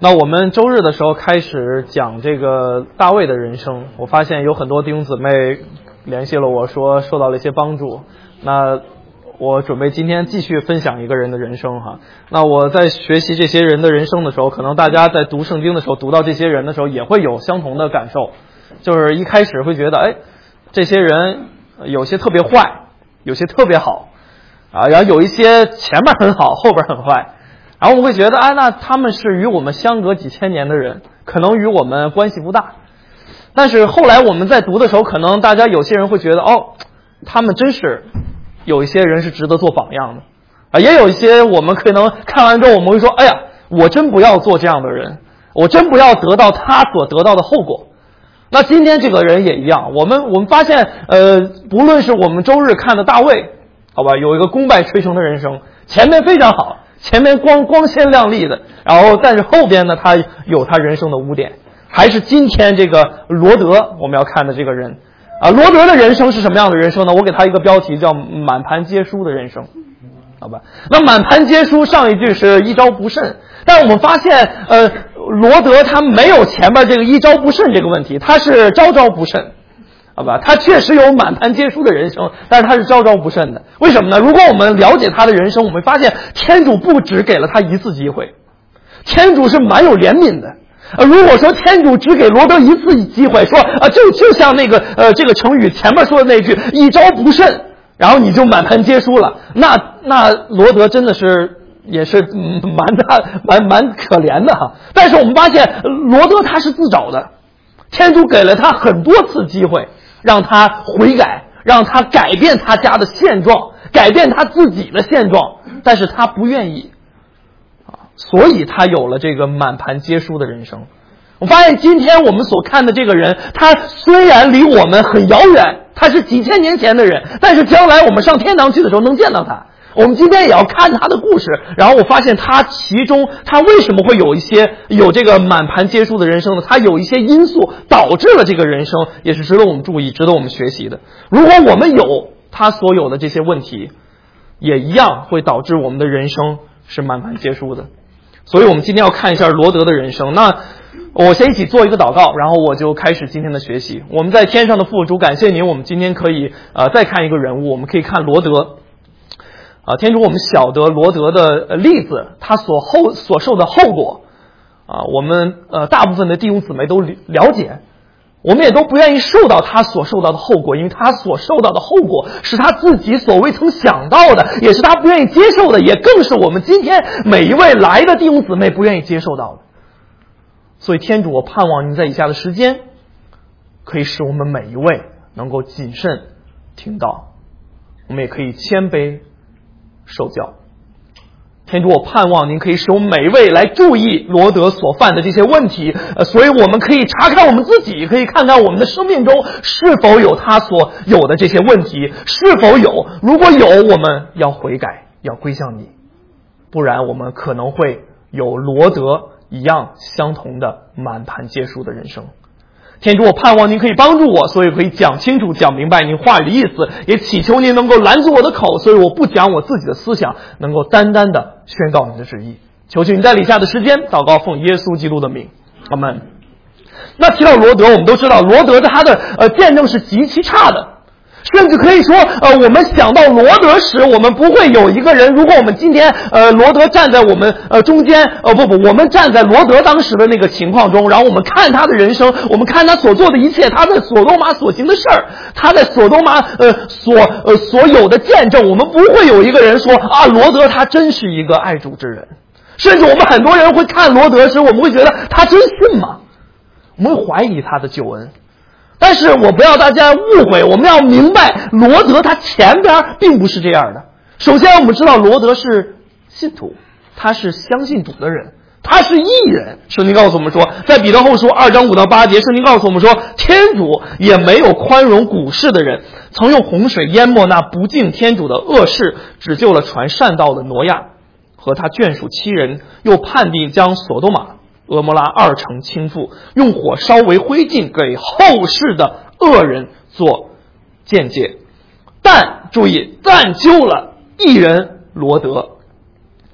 那我们周日的时候开始讲这个大卫的人生，我发现有很多弟兄姊妹联系了我说受到了一些帮助。那我准备今天继续分享一个人的人生哈。那我在学习这些人的人生的时候，可能大家在读圣经的时候读到这些人的时候也会有相同的感受，就是一开始会觉得这些人有些特别坏，有些特别好啊，然后有一些前面很好后边很坏，然后我们会觉得那他们是与我们相隔几千年的人，可能与我们关系不大。但是后来我们在读的时候，可能大家有些人会觉得他们真是有一些人是值得做榜样的啊，也有一些我们可能看完之后我们会说我真不要做这样的人，我真不要得到他所得到的后果。那今天这个人也一样，我们发现不论是我们周日看的大卫，好吧，有一个功败垂成的人生，前面非常好，前面光鲜亮丽的，然后但是后边呢他有他人生的污点。还是今天这个罗德我们要看的这个人啊，罗德的人生是什么样的人生呢？我给他一个标题叫满盘皆输的人生，好吧？那满盘皆输上一句是一招不慎，但我们发现罗德他没有前面这个一招不慎这个问题，他是招招不慎，好吧？他确实有满盘皆输的人生，但是他是招招不慎的。为什么呢？如果我们了解他的人生，我们发现天主不只给了他一次机会，天主是蛮有怜悯的。如果说天主只给罗德一次机会，说就像那个这个成语前面说的那句一招不慎，然后你就满盘皆输了，那罗德真的是也是蛮可怜的哈。但是我们发现罗德他是自找的，天主给了他很多次机会让他悔改，让他改变他家的现状，改变他自己的现状，但是他不愿意，所以他有了这个满盘皆输的人生。我发现今天我们所看的这个人，他虽然离我们很遥远，他是几千年前的人，但是将来我们上天堂去的时候能见到他。我们今天也要看他的故事，然后我发现他其中他为什么会有这个满盘皆输的人生呢？他有一些因素导致了这个人生，也是值得我们注意，值得我们学习的。如果我们有他所有的这些问题，也一样会导致我们的人生是满盘皆输的。所以我们今天要看一下罗德的人生。那我先一起做一个祷告，然后我就开始今天的学习。我们在天上的父，主感谢您，我们今天可以再看一个人物，我们可以看罗德。天主，我们晓得罗德的例子，他所受的后果我们大部分的弟兄姊妹都了解，我们也都不愿意受到他所受到的后果，因为他所受到的后果是他自己所未曾想到的，也是他不愿意接受的，也更是我们今天每一位来的弟兄姊妹不愿意接受到的。所以天主，我盼望您在以下的时间可以使我们每一位能够谨慎听到，我们也可以谦卑受教。天主，我盼望您可以使我们每一位来注意罗德所犯的这些问题，所以我们可以查看我们自己，可以看看我们的生命中是否有他所有的这些问题，是否有，如果有，我们要悔改，要归向你，不然我们可能会有罗德一样相同的满盘皆输的人生。天主，我盼望您可以帮助我，所以可以讲清楚讲明白您话语的意思，也祈求您能够拦住我的口，所以我不讲我自己的思想，能够单单的宣告您的旨意。求求您在以下的时间祷告，奉耶稣基督的名，阿们。那提到罗德，我们都知道罗德他的见证是极其差的，甚至可以说我们想到罗德时，我们不会有一个人，如果我们今天罗德站在我们中间我们站在罗德当时的那个情况中，然后我们看他的人生，我们看他所做的一切，他在索多玛所行的事儿，他在索多玛所有的见证，我们不会有一个人说罗德他真是一个爱主之人。甚至我们很多人会看罗德时，我们会觉得他真信吗？我们会怀疑他的救恩。但是我不要大家误会，我们要明白罗德他前边并不是这样的。首先我们知道罗德是信徒，他是相信主的人，他是义人。圣经告诉我们说，在彼得后书2章5到8节，圣经告诉我们说，天主也没有宽容古世的人，曾用洪水淹没那不敬天主的恶事，只救了传善道的挪亚和他眷属7人，又判定将索多玛俄摩拉2城倾覆，用火烧为灰烬，给后世的恶人做见解。但注意，但救了义人罗德。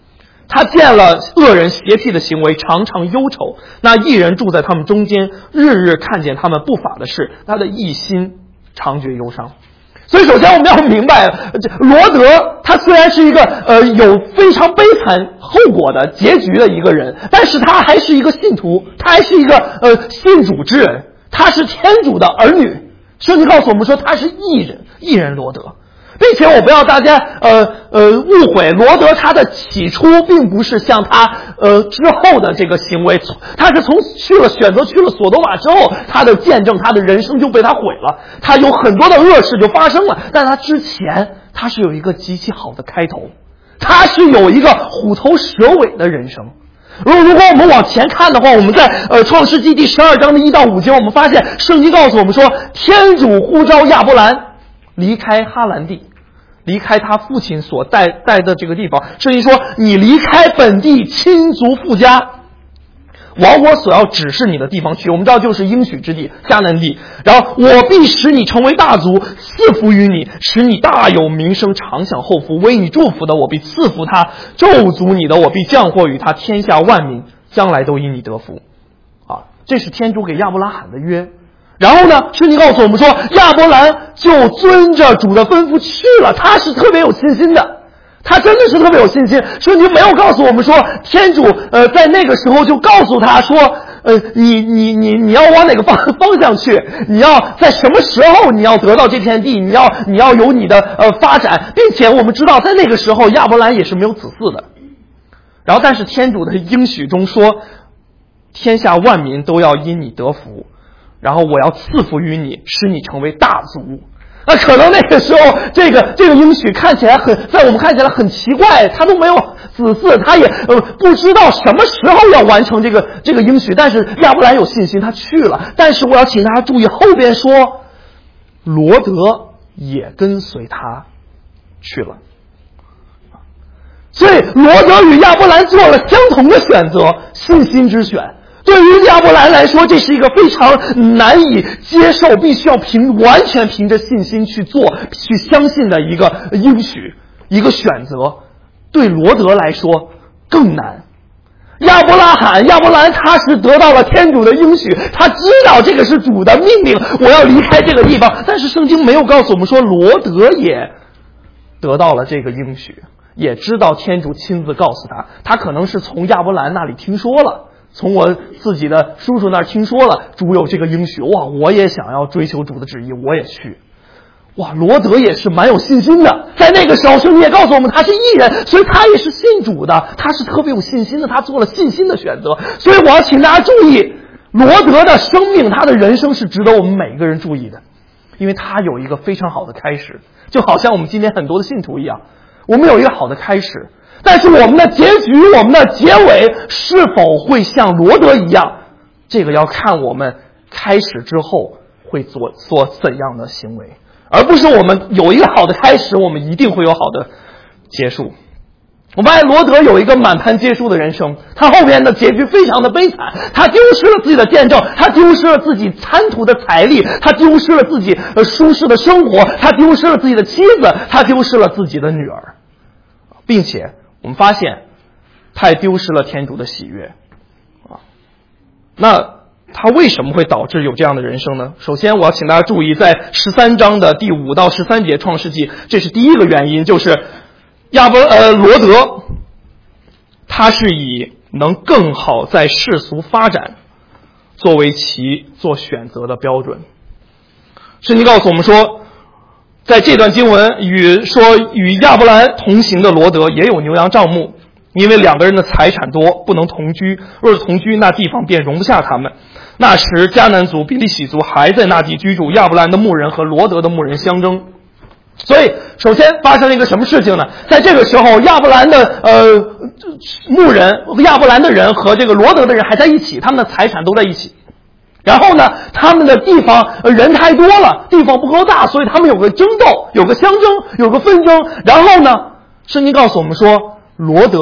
他见了恶人邪僻的行为，常常忧愁。那义人住在他们中间，日日看见他们不法的事，他的一心常觉忧伤。所以首先我们要明白，罗德他虽然是一个有非常悲惨后果的结局的一个人，但是他还是一个信徒，他还是一个信主之人，他是天主的儿女。圣经告诉我们说他是义人罗德。并且我不要大家误会，罗德他的起初并不是像他之后的这个行为，他是选择去了索多玛之后，他的见证，他的人生就被他毁了，他有很多的恶事就发生了。但他之前他是有一个极其好的开头，他是有一个虎头蛇尾的人生。如果我们往前看的话，我们在创世纪第12章的1到5节，我们发现圣经告诉我们说，天主呼召亚伯兰离开哈兰地，离开他父亲所带的这个地方。圣经说，你离开本地亲族父家，往我所要指示你的地方去。我们知道就是应许之地迦南地。然后我必使你成为大族，赐福于你，使你大有名声，常享后福。为你祝福的，我必赐福他；咒诅你的，我必降祸于他。天下万民将来都因你得福。这是天主给亚伯拉罕的约。然后呢，圣经告诉我们说，亚伯兰就遵着主的吩咐去了。他是特别有信心的，他真的是特别有信心。圣经没有告诉我们说，天主在那个时候就告诉他说，你要往哪个方向去，你要在什么时候你要得到这片地，你要有你的发展。并且我们知道，在那个时候亚伯兰也是没有子嗣的。然后但是天主的应许中说，天下万民都要因你得福，然后我要赐福于你，使你成为大族。那可能那个时候这个应许看起来在我们看起来很奇怪，他都没有子嗣，他也不知道什么时候要完成这个应许。但是亚伯兰有信心，他去了。但是我要请大家注意，后边说罗德也跟随他去了。所以罗德与亚伯兰做了相同的选择，信心之选。对于亚伯兰来说，这是一个非常难以接受，必须要完全凭着信心去做、去相信的一个应许、一个选择。对罗德来说更难。亚伯兰他是得到了天主的应许，他知道这个是主的命令，我要离开这个地方。但是圣经没有告诉我们说，罗德也得到了这个应许，也知道天主亲自告诉他，他可能是从亚伯兰那里听说了，从我自己的叔叔那儿听说了主有这个应许，哇，我也想要追求主的旨意，我也去。哇，罗德也是蛮有信心的，在那个时候圣经也告诉我们他是义人，所以他也是信主的，他是特别有信心的，他做了信心的选择。所以我要请大家注意，罗德的生命，他的人生是值得我们每一个人注意的，因为他有一个非常好的开始，就好像我们今天很多的信徒一样，我们有一个好的开始，但是我们的结局，我们的结尾是否会像罗德一样，这个要看我们开始之后会做怎样的行为，而不是我们有一个好的开始，我们一定会有好的结束。我们发现罗德有一个满盘皆输的人生，他后面的结局非常的悲惨，他丢失了自己的见证，他丢失了自己贪图的财力，他丢失了自己舒适的生活，他丢失了自己的妻子，他丢失了自己的女儿，并且我们发现他也丢失了天主的喜悦。那他为什么会导致有这样的人生呢？首先我要请大家注意，在13章的第5到13节创世纪，这是第一个原因，就是罗德他是以能更好在世俗发展作为其做选择的标准。圣经告诉我们说，在这段经文与亚伯兰同行的罗德也有牛羊帐幕，因为两个人的财产多，不能同居，若是同居，那地方便容不下他们。那时迦南族、比利洗族还在那地居住，亚伯兰的牧人和罗德的牧人相争。所以首先发生了一个什么事情呢？在这个时候，亚伯兰的牧人、亚伯兰的人和这个罗德的人还在一起，他们的财产都在一起。然后呢，他们的地方人太多了，地方不够大，所以他们有个争斗，有个相争，有个纷争。然后呢，圣经告诉我们说，罗德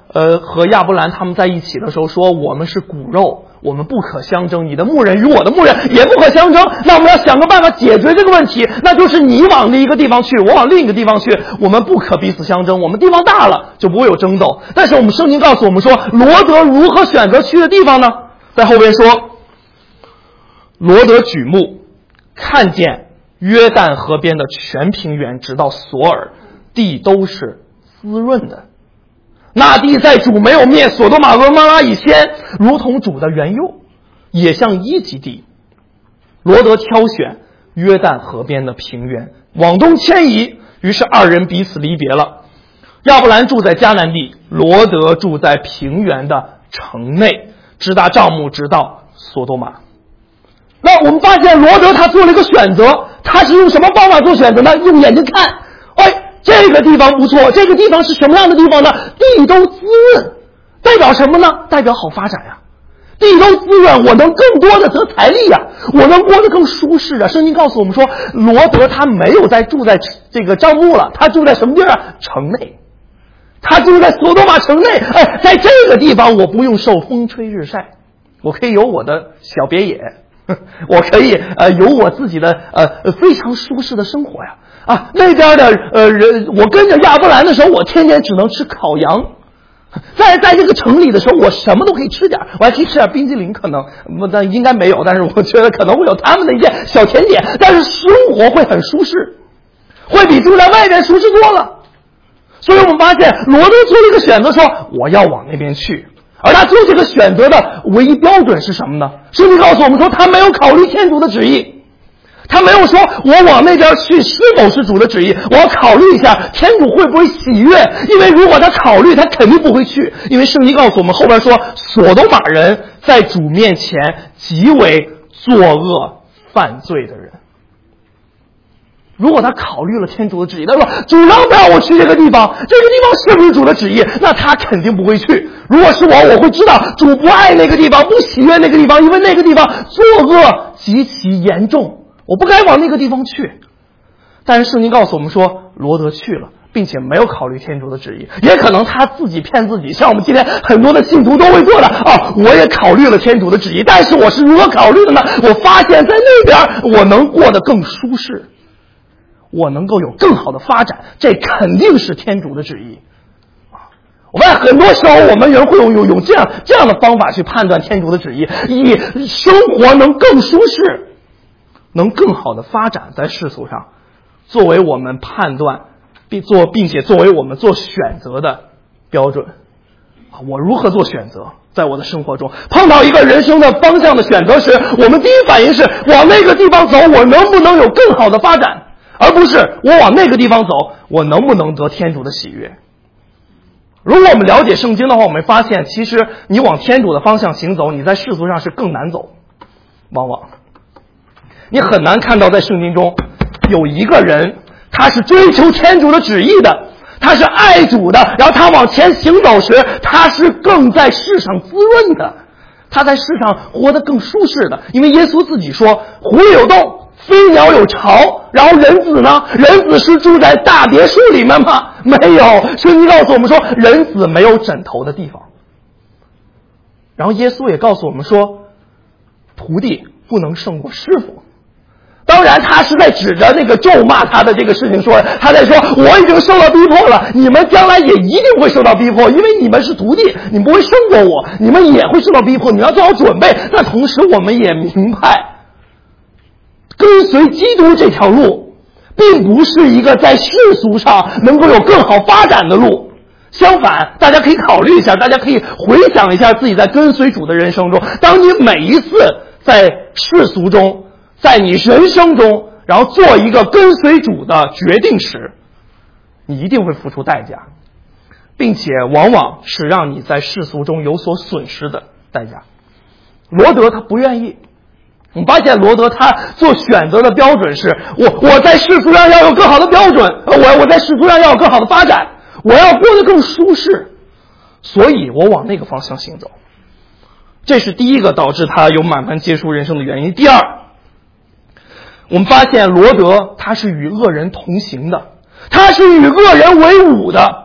和亚伯兰他们在一起的时候说，我们是骨肉，我们不可相争，你的牧人与我的牧人也不可相争。那我们要想个办法解决这个问题，那就是你往一个地方去，我往另一个地方去，我们不可彼此相争，我们地方大了就不会有争斗。但是我们圣经告诉我们说，罗德如何选择去的地方呢？在后边说，罗德举目看见约旦河边的全平原直到索尔，地都是滋润的。那地在主没有灭所多玛和蛾摩拉以先，如同主的原囿，也像伊及地。罗德挑选约旦河边的平原，往东迁移，于是二人彼此离别了。亚伯兰住在迦南地，罗德住在平原的城内，直达帐幕，直到所多玛。那我们发现罗德他做了一个选择，他是用什么方法做选择呢？用眼睛看，这个地方不错，这个地方是什么样的地方呢？地都滋润，代表什么呢？代表好发展呀。地都滋润，我能更多的得财力呀，我能过得更舒适啊。圣经告诉我们说，罗德他没有住在这个帐幕了，他住在什么地儿啊？城内。他住在所多玛城内，在这个地方我不用受风吹日晒，我可以有我的小别野，我可以有我自己的非常舒适的生活呀。那边的人，我跟着亚伯兰的时候，我天天只能吃烤羊。在这个城里的时候，我什么都可以吃点，我还可以吃点冰激凌，可能但应该没有，但是我觉得可能会有他们的一些小甜点，但是生活会很舒适，会比住在外边舒适多了。所以我们发现罗德做了一个选择，说我要往那边去，而他做这个选择的唯一标准是什么呢？圣经告诉我们说，他没有考虑天主的旨意。他没有说我往那边去是否是主的旨意，我要考虑一下天主会不会喜悦，因为如果他考虑，他肯定不会去，因为圣经告诉我们后边说，所多玛人在主面前极为作恶犯罪的人。如果他考虑了天主的旨意，他说主让不让我去这个地方，这个地方是不是主的旨意，那他肯定不会去。如果是我会知道主不爱那个地方，不喜悦那个地方，因为那个地方作恶极其严重，我不该往那个地方去。但是圣经告诉我们说，罗德去了，并且没有考虑天主的旨意，也可能他自己骗自己，像我们今天很多的信徒都会做的我也考虑了天主的旨意，但是我是如何考虑的呢？我发现在那边我能过得更舒适，我能够有更好的发展，这肯定是天主的旨意。我发现很多时候我们人会用这样的方法去判断天主的旨意，以生活能更舒适，能更好的发展在世俗上，作为我们判断并且作为我们做选择的标准。我如何做选择？在我的生活中碰到一个人生的方向的选择时，我们第一反应是往那个地方走，我能不能有更好的发展，而不是我往那个地方走，我能不能得天主的喜悦。如果我们了解圣经的话，我们发现其实你往天主的方向行走，你在世俗上是更难走。往往你很难看到在圣经中有一个人他是追求天主的旨意的，他是爱主的，然后他往前行走时，他是更在世上滋润的，他在世上活得更舒适的。因为耶稣自己说，狐狸有洞，飞鸟有巢，然后人子呢？人子是住在大别墅里面吗？没有。圣经告诉我们说，人子没有枕头的地方。然后耶稣也告诉我们说，徒弟不能胜过师傅。当然他是在指着那个咒骂他的这个事情说，他在说我已经受到逼迫了，你们将来也一定会受到逼迫，因为你们是徒弟，你们不会胜过我，你们也会受到逼迫，你们要做好准备。那同时我们也明白，跟随基督这条路并不是一个在世俗上能够有更好发展的路，相反，大家可以考虑一下，大家可以回想一下自己在跟随主的人生中，当你每一次在世俗中，在你人生中，然后做一个跟随主的决定时，你一定会付出代价，并且往往是让你在世俗中有所损失的代价。罗德他不愿意，我们发现罗德他做选择的标准是，我在世俗上要有更好的标准，我在世俗上要有更好的发展，我要过得更舒适，所以我往那个方向行走。这是第一个导致他有满盘皆输人生的原因。第二，我们发现罗德他是与恶人同行的，他是与恶人为伍的。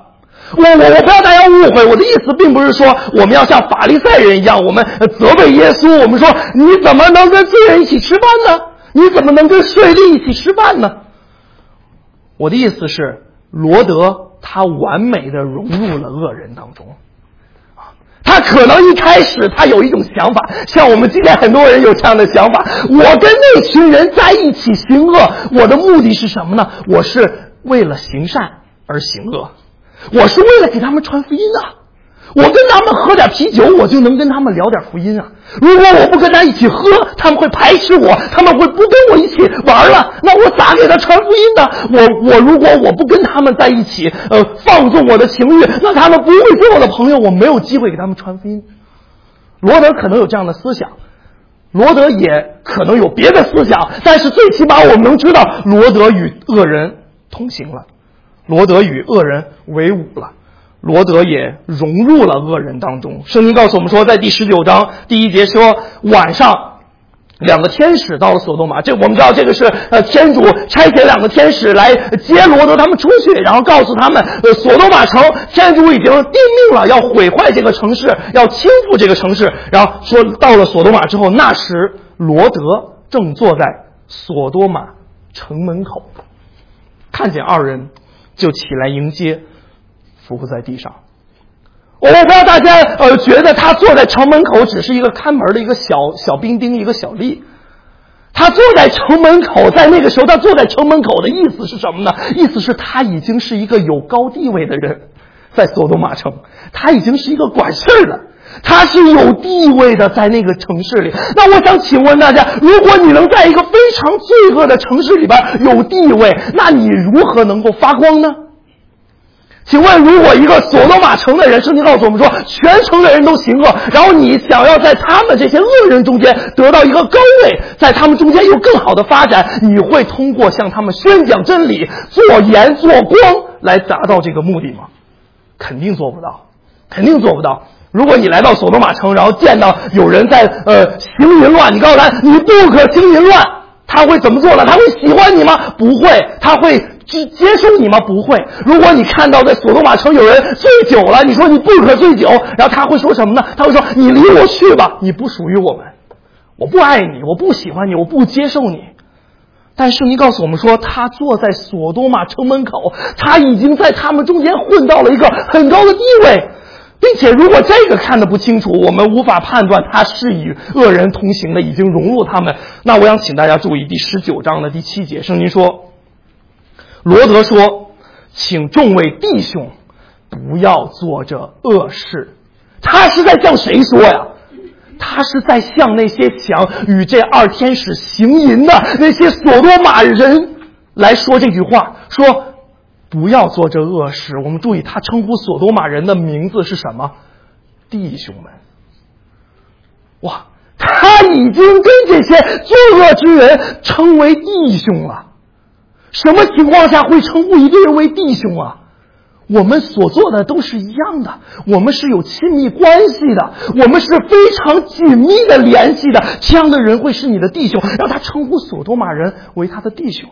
我不要大家误会，我的意思并不是说我们要像法利赛人一样，我们责备耶稣，我们说你怎么能跟罪人一起吃饭呢？你怎么能跟税吏一起吃饭呢？我的意思是，罗德他完美的融入了恶人当中。他可能一开始他有一种想法，像我们今天很多人有这样的想法，我跟那群人在一起行恶，我的目的是什么呢？我是为了行善而行恶，我是为了给他们传福音啊。我跟他们喝点啤酒，我就能跟他们聊点福音啊。如果我不跟他一起喝，他们会排斥我，他们会不跟我一起玩了，那我咋给他传福音呢？我如果我不跟他们在一起放纵我的情欲，那他们不会做我的朋友，我没有机会给他们传福音。罗德可能有这样的思想，罗德也可能有别的思想，但是最起码我们能知道罗德与恶人同行了，罗德与恶人为伍了，罗德也融入了恶人当中。圣经告诉我们说，在第19章第1节说，晚上2个天使到了索多玛，这我们知道这个是天主差遣2个天使来接罗德他们出去，然后告诉他们索多玛城天主已经定命了，要毁坏这个城市，要倾覆这个城市。然后说到了索多玛之后，那时罗德正坐在索多玛城门口，看见2人就起来迎接，伏伏在地上。我不知道大家觉得他坐在城门口只是一个看门的一个小兵丁，一个小吏。他坐在城门口，在那个时候他坐在城门口的意思是什么呢？意思是他已经是一个有高地位的人，在索多玛城他已经是一个管事的，他是有地位的，在那个城市里。那我想请问大家，如果你能在一个非常罪恶的城市里边有地位，那你如何能够发光呢？请问，如果一个索多玛城的人，圣经告诉我们说，全城的人都行恶，然后你想要在他们这些恶人中间得到一个高位，在他们中间有更好的发展，你会通过向他们宣讲真理、做盐做光来达到这个目的吗？肯定做不到，肯定做不到。如果你来到索多玛城，然后见到有人在行淫乱，你告诉他你不可行淫乱，他会怎么做呢？他会喜欢你吗？不会。他会接受你吗？不会。如果你看到在索多玛城有人醉酒了，你说你不可醉酒，然后他会说什么呢？他会说你离我去吧，你不属于我们，我不爱你，我不喜欢你，我不接受你。但是你告诉我们说，他坐在索多玛城门口，他已经在他们中间混到了一个很高的地位，并且如果这个看得不清楚，我们无法判断他是与恶人同行的，已经融入他们。那我想请大家注意第19章的第7节，圣经说，罗德说，请众位弟兄不要做这恶事。他是在向谁说呀？他是在向那些想与这2天使行淫的那些索多玛人来说这句话，说不要做这恶事。我们注意，他称呼索多玛人的名字是什么？弟兄们。哇，他已经跟这些作恶之人称为弟兄了。什么情况下会称呼一个人为弟兄啊？我们所做的都是一样的，我们是有亲密关系的，我们是非常紧密的联系的，这样的人会是你的弟兄，让他称呼索多玛人为他的弟兄。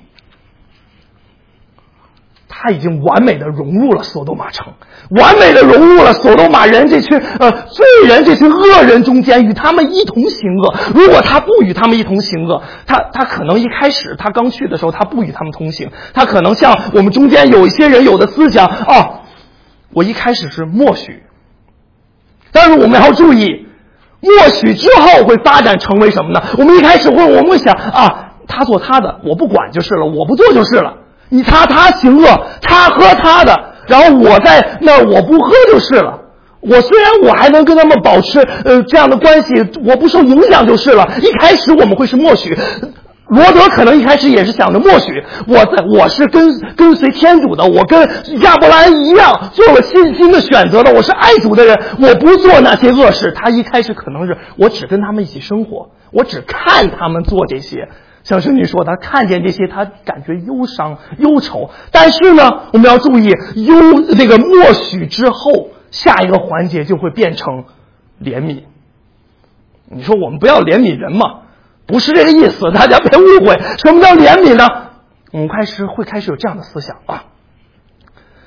他已经完美的融入了索多玛城，完美的融入了索多玛人这群罪人，这群恶人中间，与他们一同行恶。如果他不与他们一同行恶，他可能一开始他刚去的时候他不与他们同行，他可能像我们中间有一些人有的思想，我一开始是默许，但是我们要注意，默许之后会发展成为什么呢？我们一开始我们会想他做他的，我不管就是了，我不做就是了。他行恶，他喝他的，然后我在那我不喝就是了。我虽然我还能跟他们保持这样的关系，我不受影响就是了。一开始我们会是默许，罗德可能一开始也是想着默许，我是跟随天主的，我跟亚伯兰一样做了信心的选择的，我是爱主的人，我不做那些恶事。他一开始可能是我只跟他们一起生活，我只看他们做这些。像圣经说，他看见这些，他感觉忧伤、忧愁。但是呢，我们要注意，这个默许之后，下一个环节就会变成怜悯。你说我们不要怜悯人嘛？不是这个意思，大家别误会。什么叫怜悯呢？我们会开始有这样的思想啊。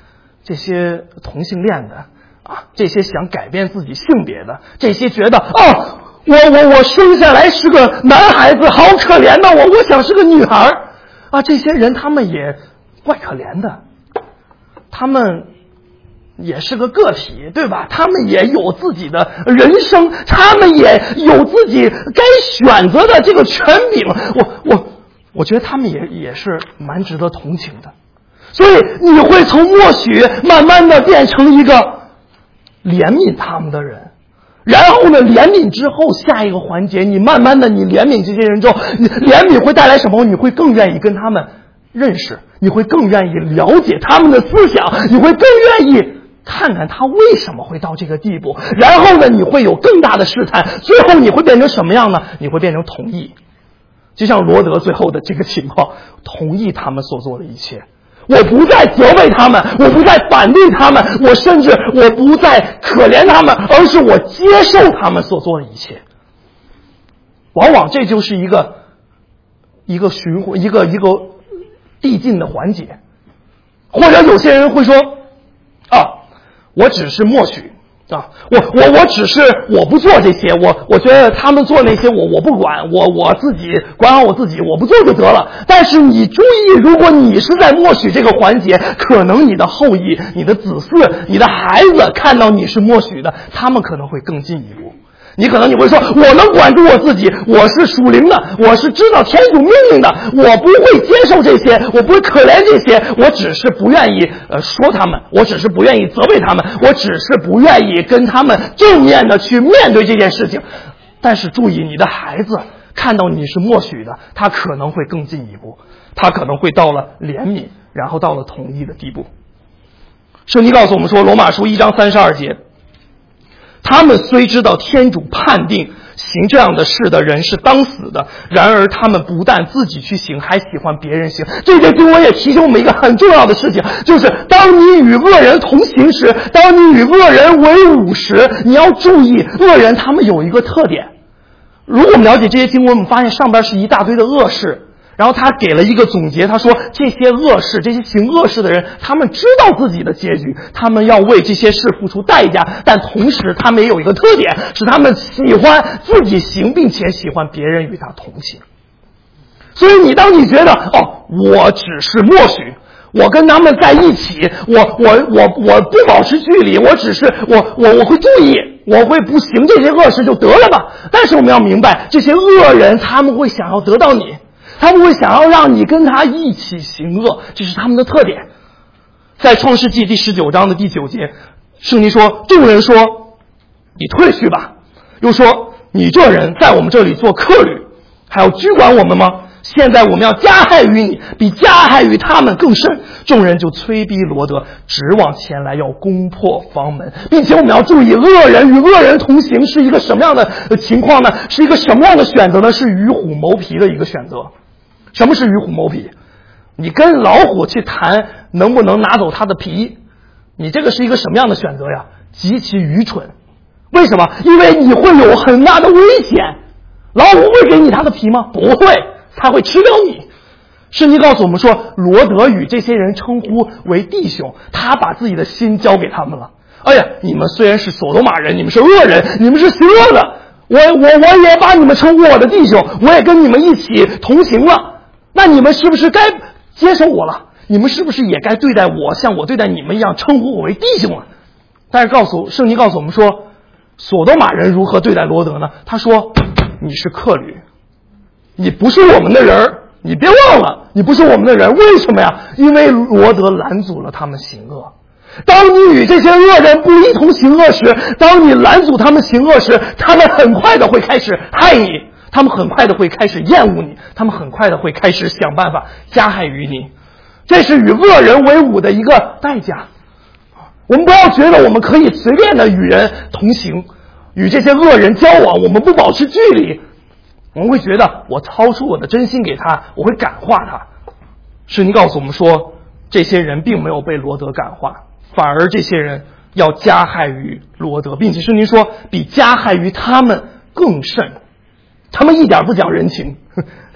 这些同性恋的这些想改变自己性别的，这些觉得我生下来是个男孩子，好可怜的，我想是个女孩这些人他们也怪可怜的，他们也是个个体，对吧？他们也有自己的人生，他们也有自己该选择的这个权柄。我觉得他们也是蛮值得同情的。所以你会从默许慢慢的变成一个怜悯他们的人，然后呢，怜悯之后下一个环节，你慢慢的你怜悯这些人之后，你怜悯会带来什么？你会更愿意跟他们认识，你会更愿意了解他们的思想，你会更愿意看看他为什么会到这个地步，然后呢，你会有更大的试探，最后你会变成什么样呢？你会变成同意，就像罗德最后的这个情况，同意他们所做的一切。我不再责备他们，我不再反对他们，甚至我不再可怜他们，而是我接受他们所做的一切。往往这就是一个循环，一个递进的环节。或者有些人会说我只是默许我只是我不做这些，我觉得他们做那些我不管，我自己管好我自己，我不做就得了。但是你注意，如果你是在默许这个环节，可能你的后裔、你的子嗣、你的孩子看到你是默许的，他们可能会更进一步。你会说，我能管住我自己，我是属灵的，我是知道天主命令的，我不会接受这些，我不会可怜这些，我只是不愿意说他们，我只是不愿意责备他们，我只是不愿意跟他们正面的去面对这件事情。但是注意，你的孩子看到你是默许的，他可能会更进一步，他可能会到了怜悯，然后到了同意的地步。圣经告诉我们说，罗马书1章32节，他们虽知道天主判定行这样的事的人是当死的，然而他们不但自己去行，还喜欢别人行。这节经文也提醒我们一个很重要的事情，就是当你与恶人同行时，当你与恶人为伍时，你要注意，恶人他们有一个特点。如果我们了解这些经文，我们发现上边是一大堆的恶事，然后他给了一个总结，他说这些恶事，这些行恶事的人，他们知道自己的结局，他们要为这些事付出代价，但同时他们也有一个特点，是他们喜欢自己行，并且喜欢别人与他同行。所以当你觉得我只是默许，我跟他们在一起，我不保持距离，我只是我会注意，我会不行这些恶事就得了吧。但是我们要明白，这些恶人他们会想要得到你，他们会想要让你跟他一起行恶，这是他们的特点。在创世纪第19章的第9节，圣经说，众人说，你退去吧，又说，你这人在我们这里做客旅，还要居管我们吗？现在我们要加害于你，比加害于他们更甚。众人就催逼罗德，直往前来，要攻破房门，并且我们要注意，恶人与恶人同行是一个什么样的情况呢？是一个什么样的选择呢？是与虎谋皮的一个选择。什么是与虎谋皮？你跟老虎去谈能不能拿走它的皮，你这个是一个什么样的选择呀？极其愚蠢。为什么？因为你会有很大的危险。老虎会给你它的皮吗？不会，它会吃掉你。圣经告诉我们说，罗德与这些人称呼为弟兄，他把自己的心交给他们了。你们虽然是所罗玛人，你们是恶人，你们是行恶的，我也把你们称呼我的弟兄，我也跟你们一起同行了。那你们是不是该接受我了？你们是不是也该对待我像我对待你们一样，称呼我为弟兄了？但是圣经告诉我们说，所多玛人如何对待罗德呢？他说，你是客旅，你不是我们的人，你别忘了，你不是我们的人。为什么呀？因为罗德拦阻了他们行恶。当你与这些恶人不一同行恶时，当你拦阻他们行恶时，他们很快的会开始害你，他们很快的会开始厌恶你，他们很快的会开始想办法加害于你。这是与恶人为伍的一个代价。我们不要觉得我们可以随便的与人同行，与这些恶人交往，我们不保持距离，我们会觉得我掏出我的真心给他，我会感化他。圣经告诉我们说，这些人并没有被罗德感化，反而这些人要加害于罗德，并且圣经说比加害于他们更甚。他们一点不讲人情，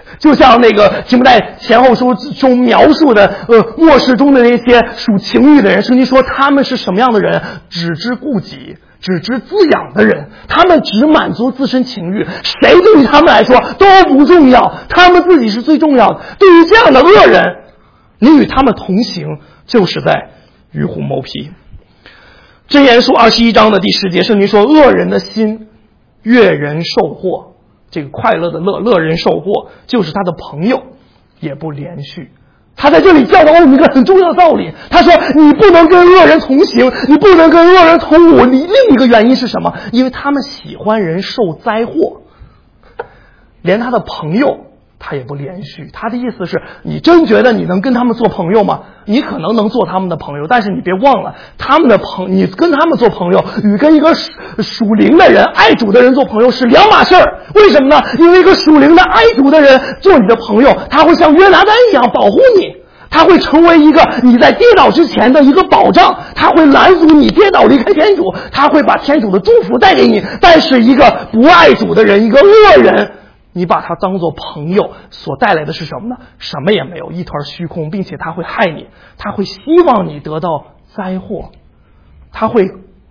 就像那个提摩太前后书中描述的末世中的那些属情欲的人，圣经说他们是什么样的人？只知顾己，只知滋养的人，他们只满足自身情欲，谁对于他们来说都不重要，他们自己是最重要的。对于这样的恶人，你与他们同行，就是在与虎谋皮。箴言书21章的第10节，圣经说恶人的心悦人受祸，这个快乐的乐人受祸，就是他的朋友也不连续。他在这里教导我们一个很重要的道理，他说你不能跟恶人同行，你不能跟恶人同舞。另一个原因是什么？因为他们喜欢人受灾祸，连他的朋友他也不连续。他的意思是，你真觉得你能跟他们做朋友吗？你可能能做他们的朋友，但是你别忘了，你跟他们做朋友与跟一个属灵的人爱主的人做朋友是两码事儿。为什么呢？因为一个属灵的爱主的人做你的朋友，他会像约拿单一样保护你，他会成为一个你在跌倒之前的一个保障，他会拦阻你跌倒离开天主，他会把天主的祝福带给你。但是一个不爱主的人，一个恶人，你把他当作朋友，所带来的是什么呢？什么也没有，一团虚空，并且他会害你，他会希望你得到灾祸，他会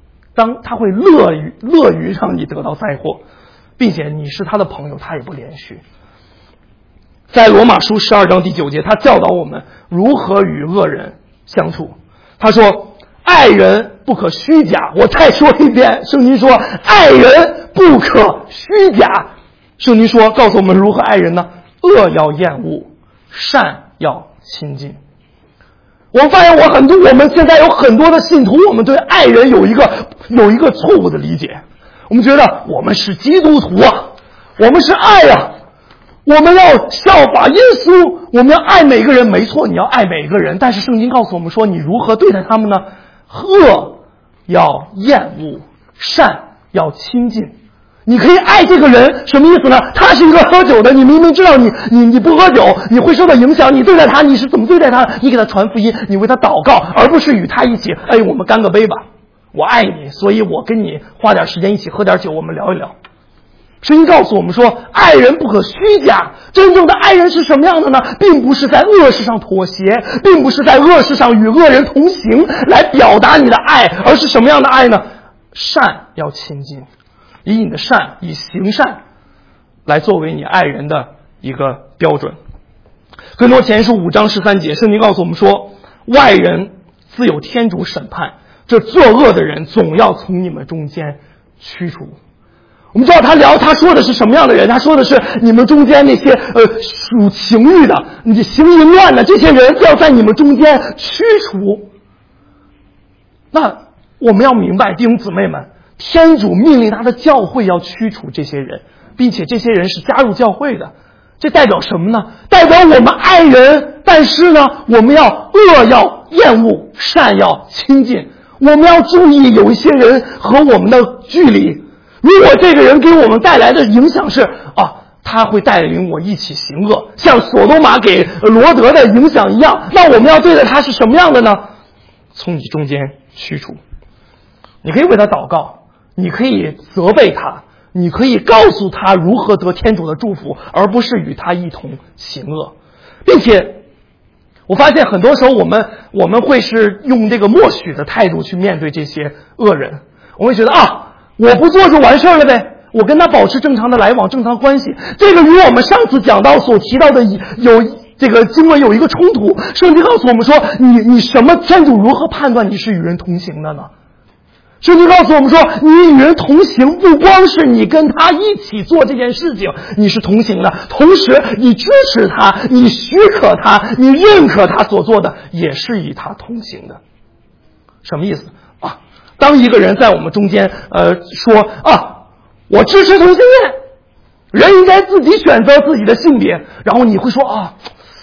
乐于让你得到灾祸，并且你是他的朋友，他也不连续。在罗马书12章第9节，他教导我们如何与恶人相处。他说爱人不可虚假。我再说一遍，圣经说爱人不可虚假。圣经说告诉我们如何爱人呢？恶要厌恶，善要亲近。我们发现我们现在有很多的信徒，我们对爱人有一个错误的理解。我们觉得我们是基督徒啊，我们是爱啊，我们要效法耶稣，我们要爱每个人。没错，你要爱每个人，但是圣经告诉我们说，你如何对待他们呢？恶要厌恶，善要亲近。你可以爱这个人，什么意思呢？他是一个喝酒的，你明明知道你不喝酒，你会受到影响，你对待他，你是怎么对待他？你给他传福音，你为他祷告，而不是与他一起，我们干个杯吧，我爱你，所以我跟你花点时间一起喝点酒，我们聊一聊。圣经告诉我们说，爱人不可虚假。真正的爱人是什么样的呢？并不是在恶事上妥协，并不是在恶事上与恶人同行来表达你的爱，而是什么样的爱呢？善要亲近，以你的善，以行善来作为你爱人的一个标准。哥林多前书5章13节，圣经告诉我们说，外人自有天主审判，这作恶的人总要从你们中间驱除。我们知道他说的是什么样的人？他说的是你们中间那些属情欲的、你行淫乱的这些人，要在你们中间驱除。那我们要明白，弟兄姊妹们，天主命令他的教会要驱除这些人，并且这些人是加入教会的。这代表什么呢？代表我们爱人，但是呢，我们要恶要厌恶，善要亲近。我们要注意有一些人和我们的距离。如果这个人给我们带来的影响是他会带领我一起行恶，像所多玛给罗德的影响一样，那我们要对待他是什么样的呢？从你中间驱除。你可以为他祷告，你可以责备他，你可以告诉他如何得天主的祝福，而不是与他一同行恶。并且我发现很多时候我们会是用这个默许的态度去面对这些恶人。我会觉得我不做就完事儿了呗，我跟他保持正常的来往，正常关系。这个与我们上次讲到所提到的有这个经文有一个冲突。圣经告诉我们说，你什么天主如何判断你是与人同行的呢？圣经告诉我们说，你与人同行，不光是你跟他一起做这件事情，你是同行的，同时你支持他，你许可他，你认可他所做的，也是与他同行的。什么意思？当一个人在我们中间说我支持同性恋，人应该自己选择自己的性别，然后你会说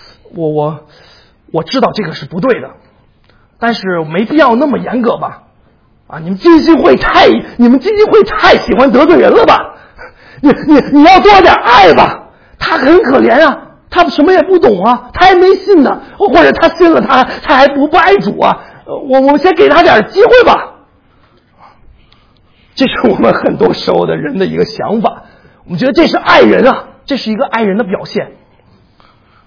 我知道这个是不对的，但是没必要那么严格吧？你们基金会太喜欢得罪人了吧？你要多点爱吧。他很可怜啊，他什么也不懂啊，他还没信呢，或者他信了他还不爱主啊。我们先给他点机会吧。这是我们很多时候的人的一个想法，我们觉得这是爱人啊，这是一个爱人的表现。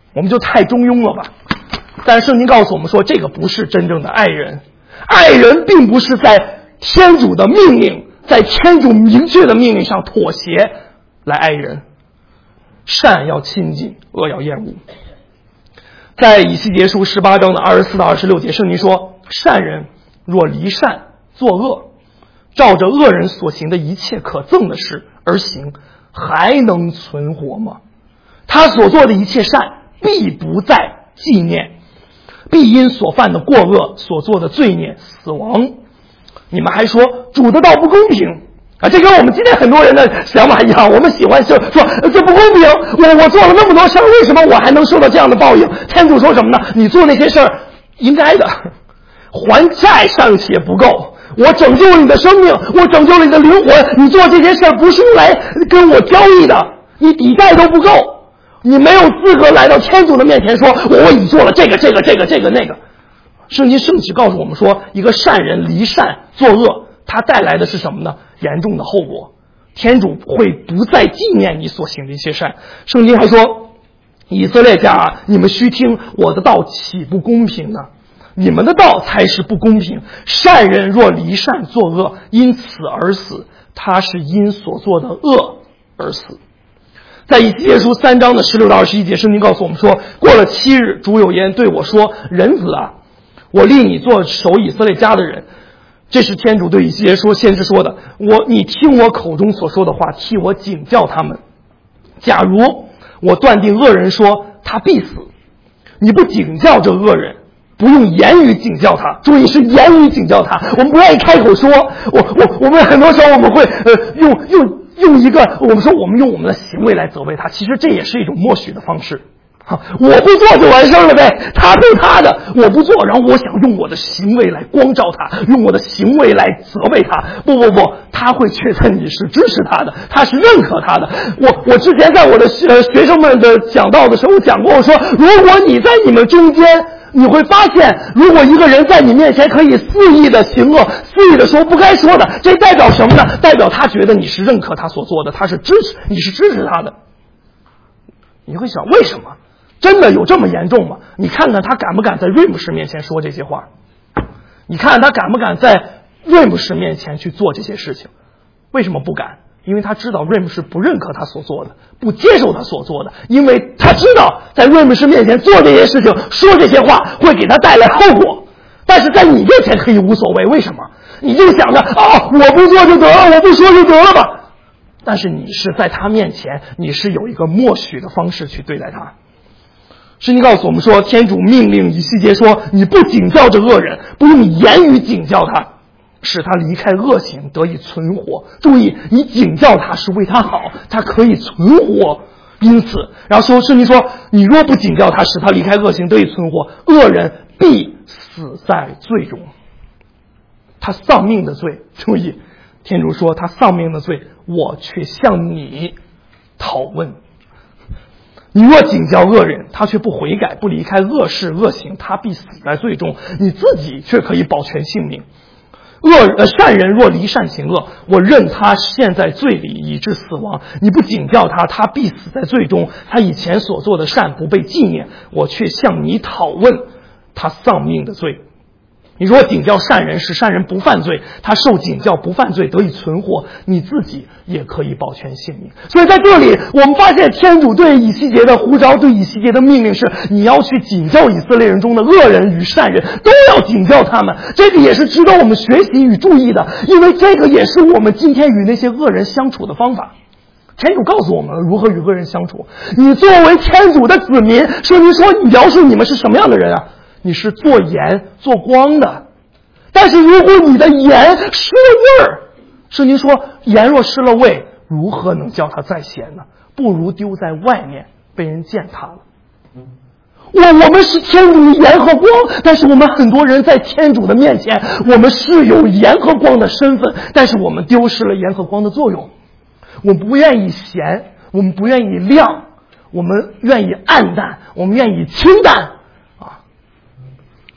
我们就太中庸了吧。但是圣经告诉我们说，这个不是真正的爱人。爱人并不是在天主的命令，在天主明确的命令上妥协来爱人。善要亲近，恶要厌恶。在以西结书18章的24到26节，圣经说，善人若离善作恶，照着恶人所行的一切可憎的事而行，还能存活吗？他所做的一切善必不再纪念，必因所犯的过恶所做的罪孽死亡。你们还说主的道不公平啊，这跟我们今天很多人的想法一样，我们喜欢说这不公平，我做了那么多事儿，为什么我还能受到这样的报应？天主说什么呢？你做那些事儿应该的，还债尚且不够，我拯救了你的生命，我拯救了你的灵魂，你做这些事儿不是用来跟我交易的，你抵债都不够，你没有资格来到天主的面前说我为你做了这个那个。圣经圣旨告诉我们说，一个善人离善作恶，他带来的是什么呢？严重的后果。天主会不再纪念你所行的一些善。圣经还说，以色列家啊，你们须听我的道，岂不公平呢？你们的道才是不公平。善人若离善作恶，因此而死，他是因所做的恶而死。在以西结书3章的16到21节，圣经告诉我们说，过了7日，主有言对我说，人子啊，我立你做守以色列家的人。这是天主对以西结说，先知说的，你听我口中所说的话，替我警教他们。假如我断定恶人说他必死，你不警教这恶人，不用言语警教他，注意是言语警教他，我们不愿意开口说，我们很多时候我们会用一个我们说我们用我们的行为来责备他，其实这也是一种默许的方式。我不做就完事了呗，他对他的，我不做，然后我想用我的行为来光照他，用我的行为来责备他。不，他会觉得你是支持他的，他是认可他的。我之前在我的学生们的讲道的时候讲过，我说如果你在你们中间，你会发现，如果一个人在你面前可以肆意的行恶，肆意的说不该说的，这代表什么呢？代表他觉得你是认可他所做的，他是支持，你是支持他的。你会想，为什么？真的有这么严重吗？你看看他敢不敢在瑞姆士面前说这些话，你看看他敢不敢在瑞姆士面前去做这些事情。为什么不敢？因为他知道瑞姆士不认可他所做的，不接受他所做的，因为他知道在瑞姆士面前做这些事情，说这些话会给他带来后果。但是在你面前可以无所谓，为什么？你就想着我不做就得了，我不说就得了吧。但是你是在他面前，你是有一个默许的方式去对待他。圣经告诉我们说，天主命令以西结说，你不警教这恶人，不用言语警教他，使他离开恶行，得以存活。注意，你警教他是为他好，他可以存活。因此，然后说圣经说，你若不警教他，使他离开恶行，得以存活，恶人必死在罪中。他丧命的罪，注意，天主说他丧命的罪，我却向你讨问。你若警教恶人，他却不悔改，不离开恶事恶行，他必死在罪中，你自己却可以保全性命。善人若离善行恶，我任他陷在罪里，以致死亡。你不警教他，他必死在罪中。他以前所做的善不被纪念，我却向你讨问他丧命的罪。你若警教善人，使善人不犯罪，他受警教不犯罪，得以存活，你自己也可以保全性命。所以在这里我们发现，天主对以西结的呼召，对以西结的命令是，你要去警教以色列人中的恶人与善人，都要警教他们。这个也是值得我们学习与注意的，因为这个也是我们今天与那些恶人相处的方法。天主告诉我们如何与恶人相处。你作为天主的子民，圣经说描述你们是什么样的人啊？你是做盐做光的。但是如果你的盐失了味儿，圣经说盐若失了味，如何能叫它再咸呢？不如丢在外面，被人践踏了。我们是天主的盐和光，但是我们很多人在天主的面前，我们是有盐和光的身份，但是我们丢失了盐和光的作用。我们不愿意咸，我们不愿意亮，我们愿意暗淡，我们愿意清淡。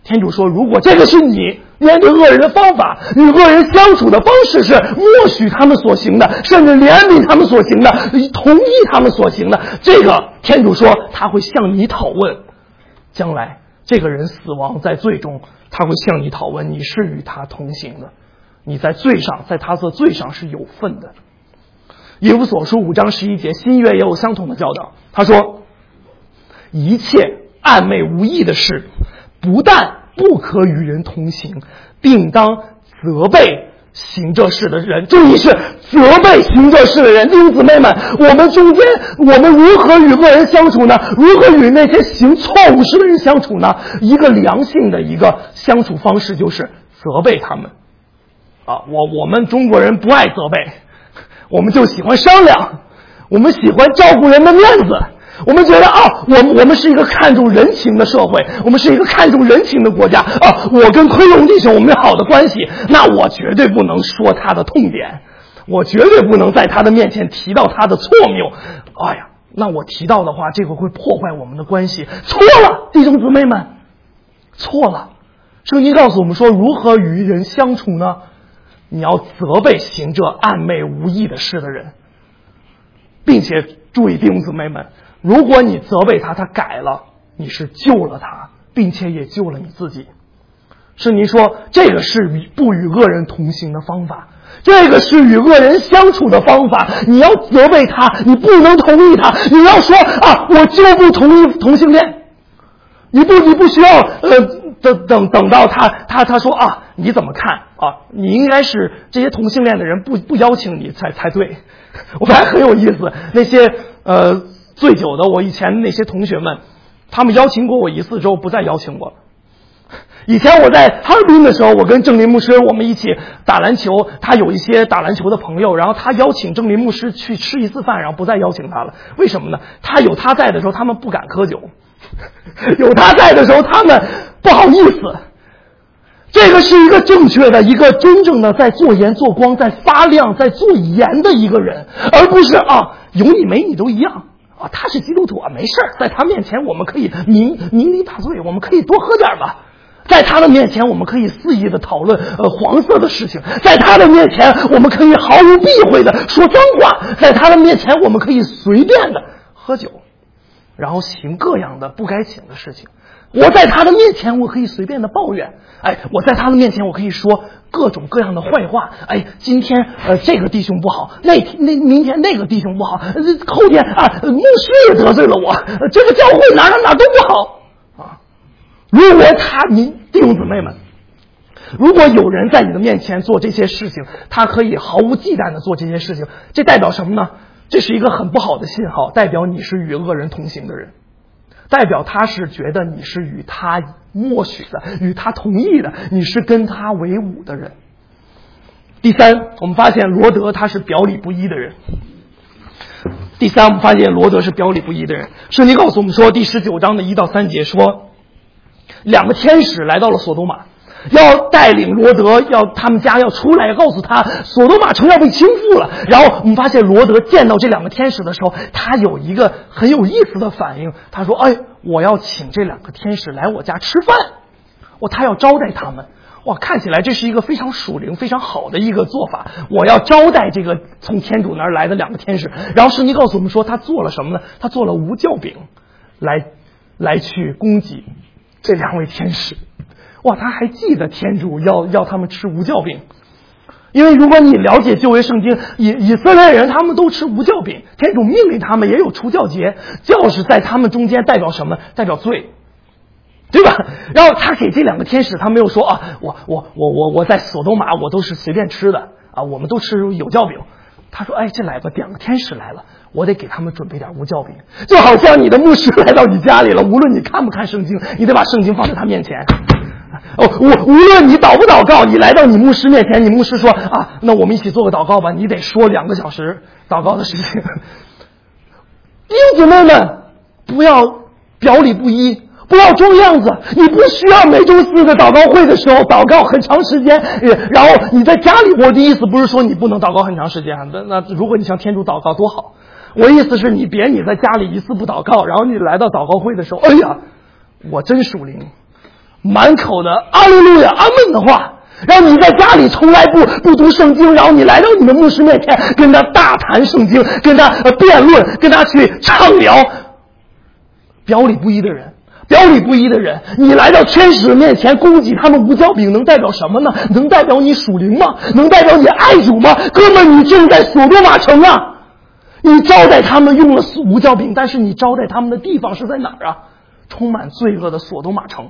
天主说，如果这个是你面对恶人的方法，与恶人相处的方式是默许他们所行的，甚至怜悯他们所行的，同意他们所行的，这个天主说他会向你讨问，将来这个人死亡在罪中，他会向你讨问，你是与他同行的，你在罪上，在他的罪上是有份的。以弗所书5章11节，新约也有相同的教导。他说，一切暧昧无益的事，不但不可与人同行，并当责备行这事的人。注意是责备行这事的人。弟兄姊妹们，我们中间我们如何与恶人相处呢？如何与那些行错误事的人相处呢？一个良性的一个相处方式就是责备他们。我们中国人不爱责备，我们就喜欢商量，我们喜欢照顾人的面子，我们觉得我们是一个看重人情的社会，我们是一个看重人情的国家我跟奎龙弟兄我们有好的关系，那我绝对不能说他的痛点，我绝对不能在他的面前提到他的错谬。那我提到的话，这个会破坏我们的关系。错了，弟兄姊妹们，错了。圣经告诉我们说，如何与人相处呢？你要责备行这暧昧无益的事的人，并且注意弟兄姊妹们，如果你责备他，他改了，你是救了他，并且也救了你自己。圣经说，这个是不与恶人同行的方法，这个是与恶人相处的方法。你要责备他，你不能同意他，你要说我就不同意同性恋，你不需要等到他说你怎么看你应该是这些同性恋的人不邀请你才对。我们还很有意思，那些醉酒的我以前那些同学们，他们邀请过我一次之后不再邀请我了。以前我在哈尔滨的时候，我跟郑林牧师我们一起打篮球，他有一些打篮球的朋友，然后他邀请郑林牧师去吃一次饭，然后不再邀请他了。为什么呢？有他在的时候他们不敢喝酒，有他在的时候他们不好意思。这个是一个正确的，一个真正的在做盐做光，在发亮，在做盐的一个人，而不是有你没你都一样他是基督徒没事，在他面前我们可以明理大罪，我们可以多喝点吧。在他的面前我们可以肆意的讨论黄色的事情，在他的面前我们可以毫无避讳的说脏话，在他的面前我们可以随便的喝酒，然后行各样的不该行的事情。我在他的面前我可以随便的抱怨，我在他的面前我可以说各种各样的坏话，今天这个弟兄不好，明天那个弟兄不好，后天牧师也得罪了我，这个教会哪都不好如果弟兄姊妹们，如果有人在你的面前做这些事情，他可以毫无忌惮的做这些事情，这代表什么呢？这是一个很不好的信号，代表你是与恶人同行的人，代表他是觉得你是与他默许的，与他同意的，你是跟他为伍的人。第三，我们发现罗德他是表里不一的人。我们发现罗德是表里不一的人。圣经告诉我们说，第19章的1到3节说，2个天使来到了索多玛，要带领罗德，要他们家要出来，告诉他索多玛城要被倾覆了。然后我们发现罗德见到这2个天使的时候，他有一个很有意思的反应，他说我要请这2个天使来我家吃饭，他要招待他们。看起来这是一个非常属灵非常好的一个做法，我要招待这个从天主那儿来的2个天使。然后圣经告诉我们说，他做了什么呢？他做了无酵饼来去供给这2位天使。他还记得天主要他们吃无酵饼。因为如果你了解旧约圣经，以色列人他们都吃无酵饼，天主命令他们也有除酵节，酵是在他们中间代表什么？代表罪，对吧？然后他给这2个天使，他没有说我在索多玛我都是随便吃的我们都吃有酵饼。他说这来吧，2个天使来了，我得给他们准备点无酵饼。就好像你的牧师来到你家里了，无论你看不看圣经，你得把圣经放在他面前。无论你祷不祷告，你来到你牧师面前，你牧师说那我们一起做个祷告吧，你得说2个小时祷告的事情。弟兄姊妹们，不要表里不一，不要装样子。你不需要每周4的祷告会的时候祷告很长时间，然后你在家里，我的意思不是说你不能祷告很长时间，那如果你向天主祷告多好。我的意思是你别在家里一次不祷告，然后你来到祷告会的时候，我真属灵满口的阿利路亚阿门的话，然后你在家里从来不读圣经，然后你来到你的牧师面前跟他大谈圣经，跟他辩论，跟他去畅聊。表里不一的人，你来到天使面前供给他们无酵饼，能代表什么呢？能代表你属灵吗？能代表你爱主吗？哥们，你正在索多玛城啊！你招待他们用了无酵饼，但是你招待他们的地方是在哪儿啊？充满罪恶的索多玛城。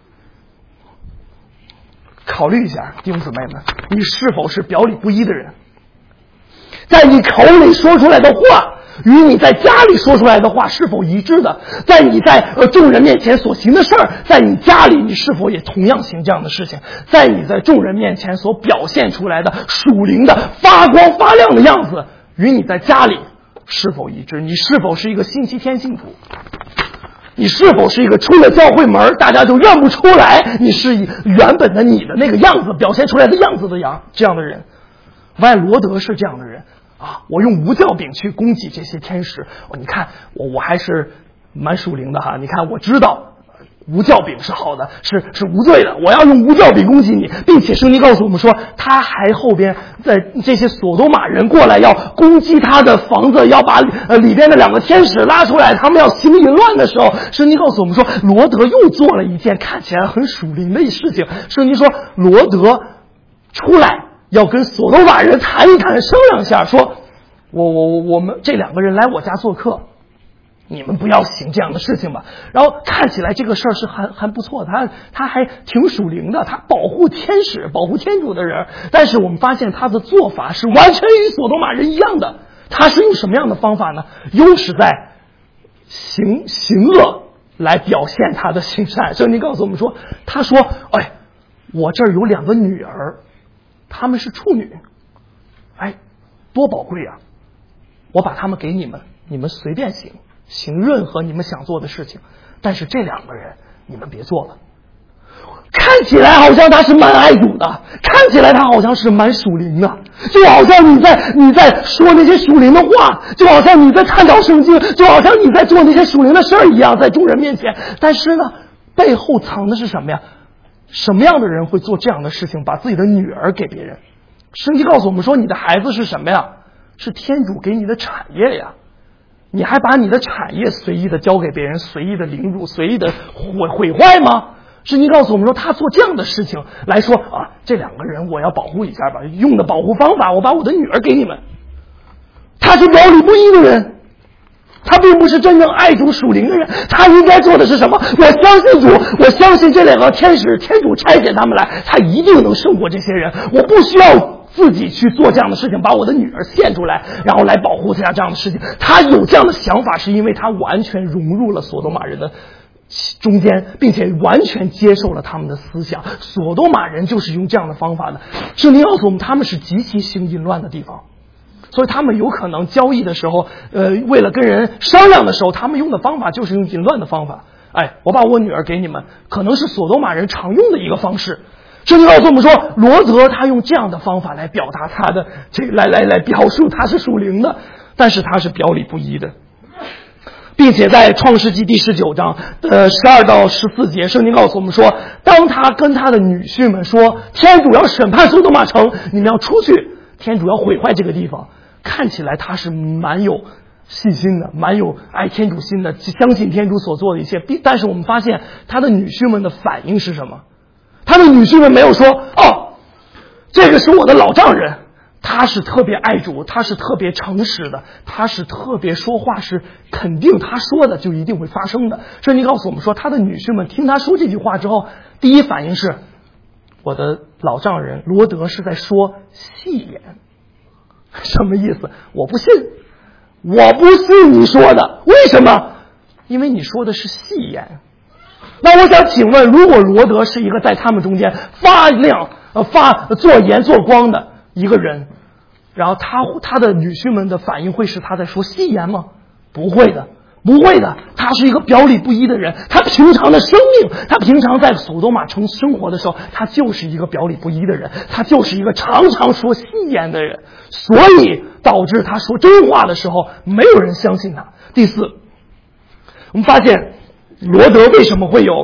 考虑一下，弟兄姊妹们，你是否是表里不一的人？在你口里说出来的话与你在家里说出来的话是否一致的？在你在众人面前所行的事儿，在你家里你是否也同样行这样的事情？在你在众人面前所表现出来的属灵的发光发亮的样子与你在家里是否一致？你是否是一个星期天信徒？你是否是一个出了教会门大家就认不出来你是原本的你的那个样子表现出来的样子的这样的人？罗德是这样的人啊！我用无酵饼去供给这些天使。你看我还是蛮属灵的哈！你看我知道无酵饼是好的，是无罪的。我要用无酵饼供给你，并且圣经告诉我们说，他还后边在这些索多玛人过来要攻击他的房子，要把里边的2个天使拉出来，他们要行淫乱的时候，圣经告诉我们说，罗德又做了一件看起来很属灵的事情。圣经说，罗德出来要跟索多玛人谈一谈，商量一下，说我们这2个人来我家做客，你们不要行这样的事情吧。然后看起来这个事儿是还不错，他还挺属灵的，他保护天使，保护天主的人。但是我们发现他的做法是完全与索多玛人一样的。他是用什么样的方法呢？又是在行恶来表现他的行善。圣经告诉我们说，他说我这儿有2个女儿，她们是处女，多宝贵啊！我把她们给你们，你们随便行任何你们想做的事情，但是这2个人你们别做了。看起来好像他是蛮爱主的，看起来他好像是蛮属灵的，就好像你在说那些属灵的话，就好像你在探讨圣经，就好像你在做那些属灵的事儿一样，在众人面前。但是呢，背后藏的是什么呀？什么样的人会做这样的事情，把自己的女儿给别人？圣经告诉我们说，你的孩子是什么呀？是天主给你的产业呀。你还把你的产业随意的交给别人，随意的凌辱，随意的毁坏吗？圣经告诉我们说，他做这样的事情来说这2个人我要保护一下吧，用的保护方法，我把我的女儿给你们。他是表里不一的人，他并不是真正爱主属灵的人。他应该做的是什么？我相信主，我相信这2个天使，天主差遣他们来，他一定能胜过这些人。我不需要自己去做这样的事情，把我的女儿献出来，然后来保护他这样的事情。他有这样的想法，是因为他完全融入了索多玛人的中间，并且完全接受了他们的思想。索多玛人就是用这样的方法的。圣经告诉我们，他们是极其行淫乱的地方，所以他们有可能交易的时候，为了跟人商量的时候，他们用的方法就是用淫乱的方法。我把我女儿给你们，可能是索多玛人常用的一个方式。圣经告诉我们说，罗德他用这样的方法来表达他的来表述他是属灵的，但是他是表里不一的。并且在创世纪第19章12到14节，圣经告诉我们说，当他跟他的女婿们说，天主要审判索多玛城，你们要出去，天主要毁坏这个地方，看起来他是蛮有信心的，蛮有爱天主心的，相信天主所做的一切。但是我们发现他的女婿们的反应是什么？他的女婿们没有说，这个是我的老丈人，他是特别爱主，他是特别诚实的，他是特别说话是肯定他说的就一定会发生的。圣经告诉我们说，他的女婿们听他说这句话之后，第一反应是，我的老丈人罗德是在说戏言。什么意思？我不信你说的。为什么？因为你说的是戏言。那我想请问，如果罗德是一个在他们中间发亮做盐做光的一个人，然后他的女婿们的反应会是他在说戏言吗？不会的，他是一个表里不一的人。他平常的生命，他平常在索多玛城生活的时候，他就是一个表里不一的人，他就是一个常常说戏言的人，所以导致他说真话的时候没有人相信他。第四，我们发现罗德为什么会有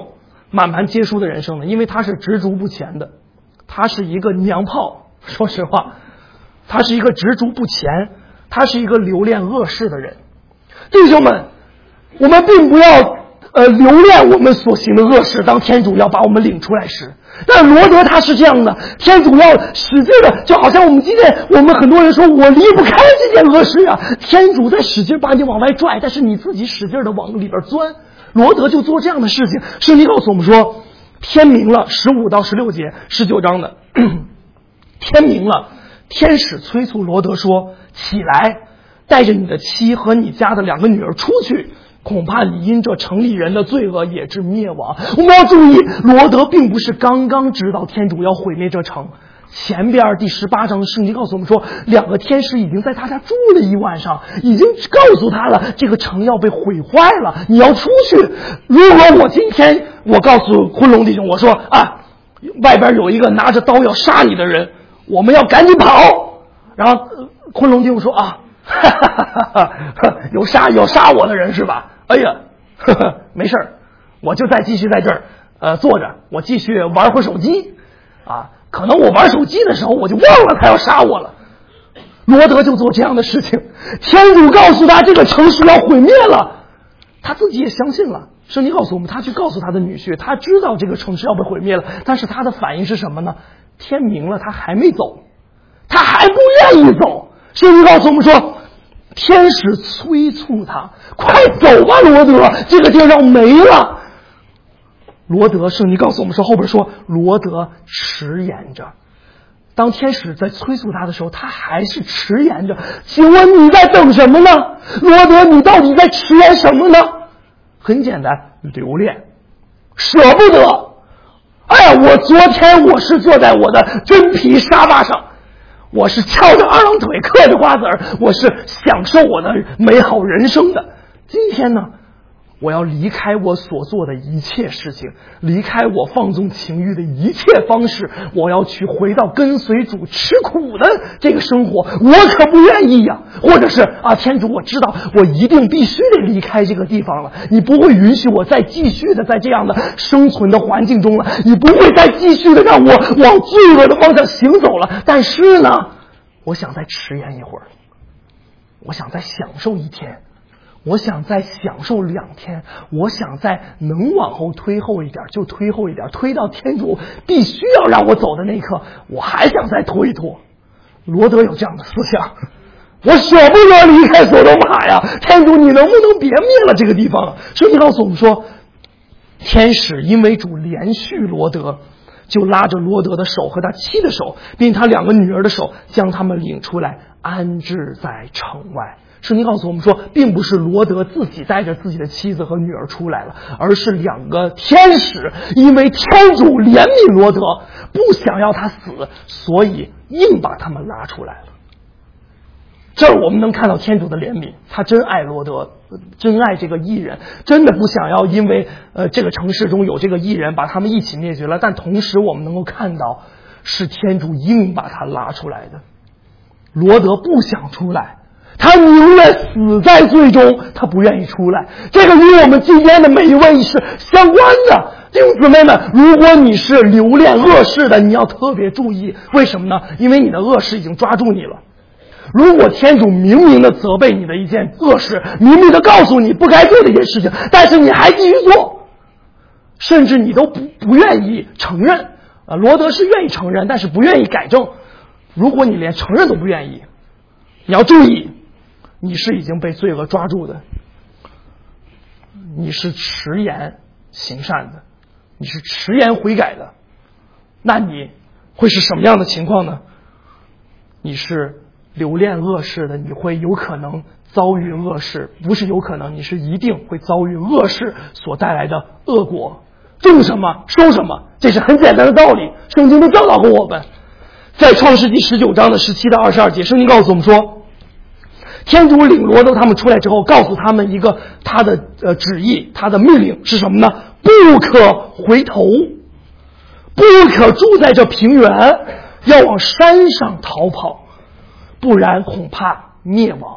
慢慢结束的人生呢？因为他是执着不前的，他是一个娘炮。说实话，他是一个执着不前，他是一个留恋恶事的人。弟兄们，我们并不要留恋我们所行的恶事，当天主要把我们领出来时。但罗德他是这样的，天主要使劲的，就好像我们今天我们很多人说我离不开这件恶事啊，天主在使劲把你往外拽，但是你自己使劲的往里边钻。罗德就做这样的事情。圣经告诉我们说，天明了，15到16节，19章的天明了，天使催促罗德说，起来，带着你的妻和你家的2个女儿出去，恐怕你因这城里人的罪恶也至灭亡。我们要注意，罗德并不是刚刚知道天主要毁灭这城，前边第18章的圣经告诉我们说，2个天使已经在他家住了1晚上，已经告诉他了这个城要被毁坏了，你要出去。如果我今天我告诉昆龙弟兄，我说啊，外边有一个拿着刀要杀你的人，我们要赶紧跑。然后昆龙弟兄说啊，哈哈哈哈，有杀我的人是吧？哎呀，呵呵，没事儿，我就继续在这儿坐着，我继续玩会手机啊。可能我玩手机的时候我就忘了他要杀我了。罗德就做这样的事情，天主告诉他这个城市要毁灭了，他自己也相信了。圣经告诉我们，他去告诉他的女婿，他知道这个城市要被毁灭了，但是他的反应是什么呢？天明了，他还没走，他还不愿意走。圣经告诉我们说，天使催促他，快走吧，罗德，这个地儿要没了。罗德，圣经告诉我们说，后边说罗德迟延着。当天使在催促他的时候，他还是迟延着。请问你在等什么呢？罗德，你到底在迟延什么呢？很简单，留恋，舍不得。哎呀，我昨天我是坐在我的真皮沙发上，我是翘着2郎腿嗑着瓜子儿，我是享受我的美好人生的。今天呢，我要离开我所做的一切事情，离开我放纵情欲的一切方式，我要去回到跟随主吃苦的这个生活，我可不愿意呀。或者是啊，天主，我知道我一定必须得离开这个地方了，你不会允许我再继续的在这样的生存的环境中了，你不会再继续的让我往罪恶的方向行走了。但是呢，我想再迟延一会儿，我想再享受1天，我想再享受2天，我想再能往后推后一点就推后一点，推到天主必须要让我走的那一刻，我还想再拖一拖。罗德有这样的思想，我舍不得离开索多玛呀，天主你能不能别灭了这个地方？圣经告诉我们说，天使因为主连续罗德，就拉着罗德的手和他妻的手，并他2个女儿的手，将他们领出来，安置在城外。圣经告诉我们说，并不是罗德自己带着自己的妻子和女儿出来了，而是2个天使因为天主怜悯罗德，不想要他死，所以硬把他们拉出来了。这儿我们能看到天主的怜悯，他真爱罗德，真爱这个义人，真的不想要因为这个城市中有这个义人把他们一起灭绝了。但同时我们能够看到，是天主硬把他拉出来的。罗德不想出来，他宁愿死在罪中，他不愿意出来。这个与我们今天的每一位是相关的。弟兄姊妹们，如果你是留恋恶事的，你要特别注意。为什么呢？因为你的恶事已经抓住你了。如果天主明明的责备你的一件恶事，明明的告诉你不该做的一件事情，但是你还继续做，甚至你都不愿意承认。罗德是愿意承认，但是不愿意改正。如果你连承认都不愿意，你要注意，你是已经被罪恶抓住的，你是迟延行善的，你是迟延悔改的。那你会是什么样的情况呢？你是留恋恶事的，你会有可能遭遇恶事，不是有可能，你是一定会遭遇恶事所带来的恶果。种什么收什么，这是很简单的道理，圣经都教导过我们。在创世纪19章的17到22节，圣经告诉我们说，天主领罗德他们出来之后，告诉他们一个他的旨意，他的命令是什么呢？不可回头，不可住在这平原，要往山上逃跑，不然恐怕灭亡。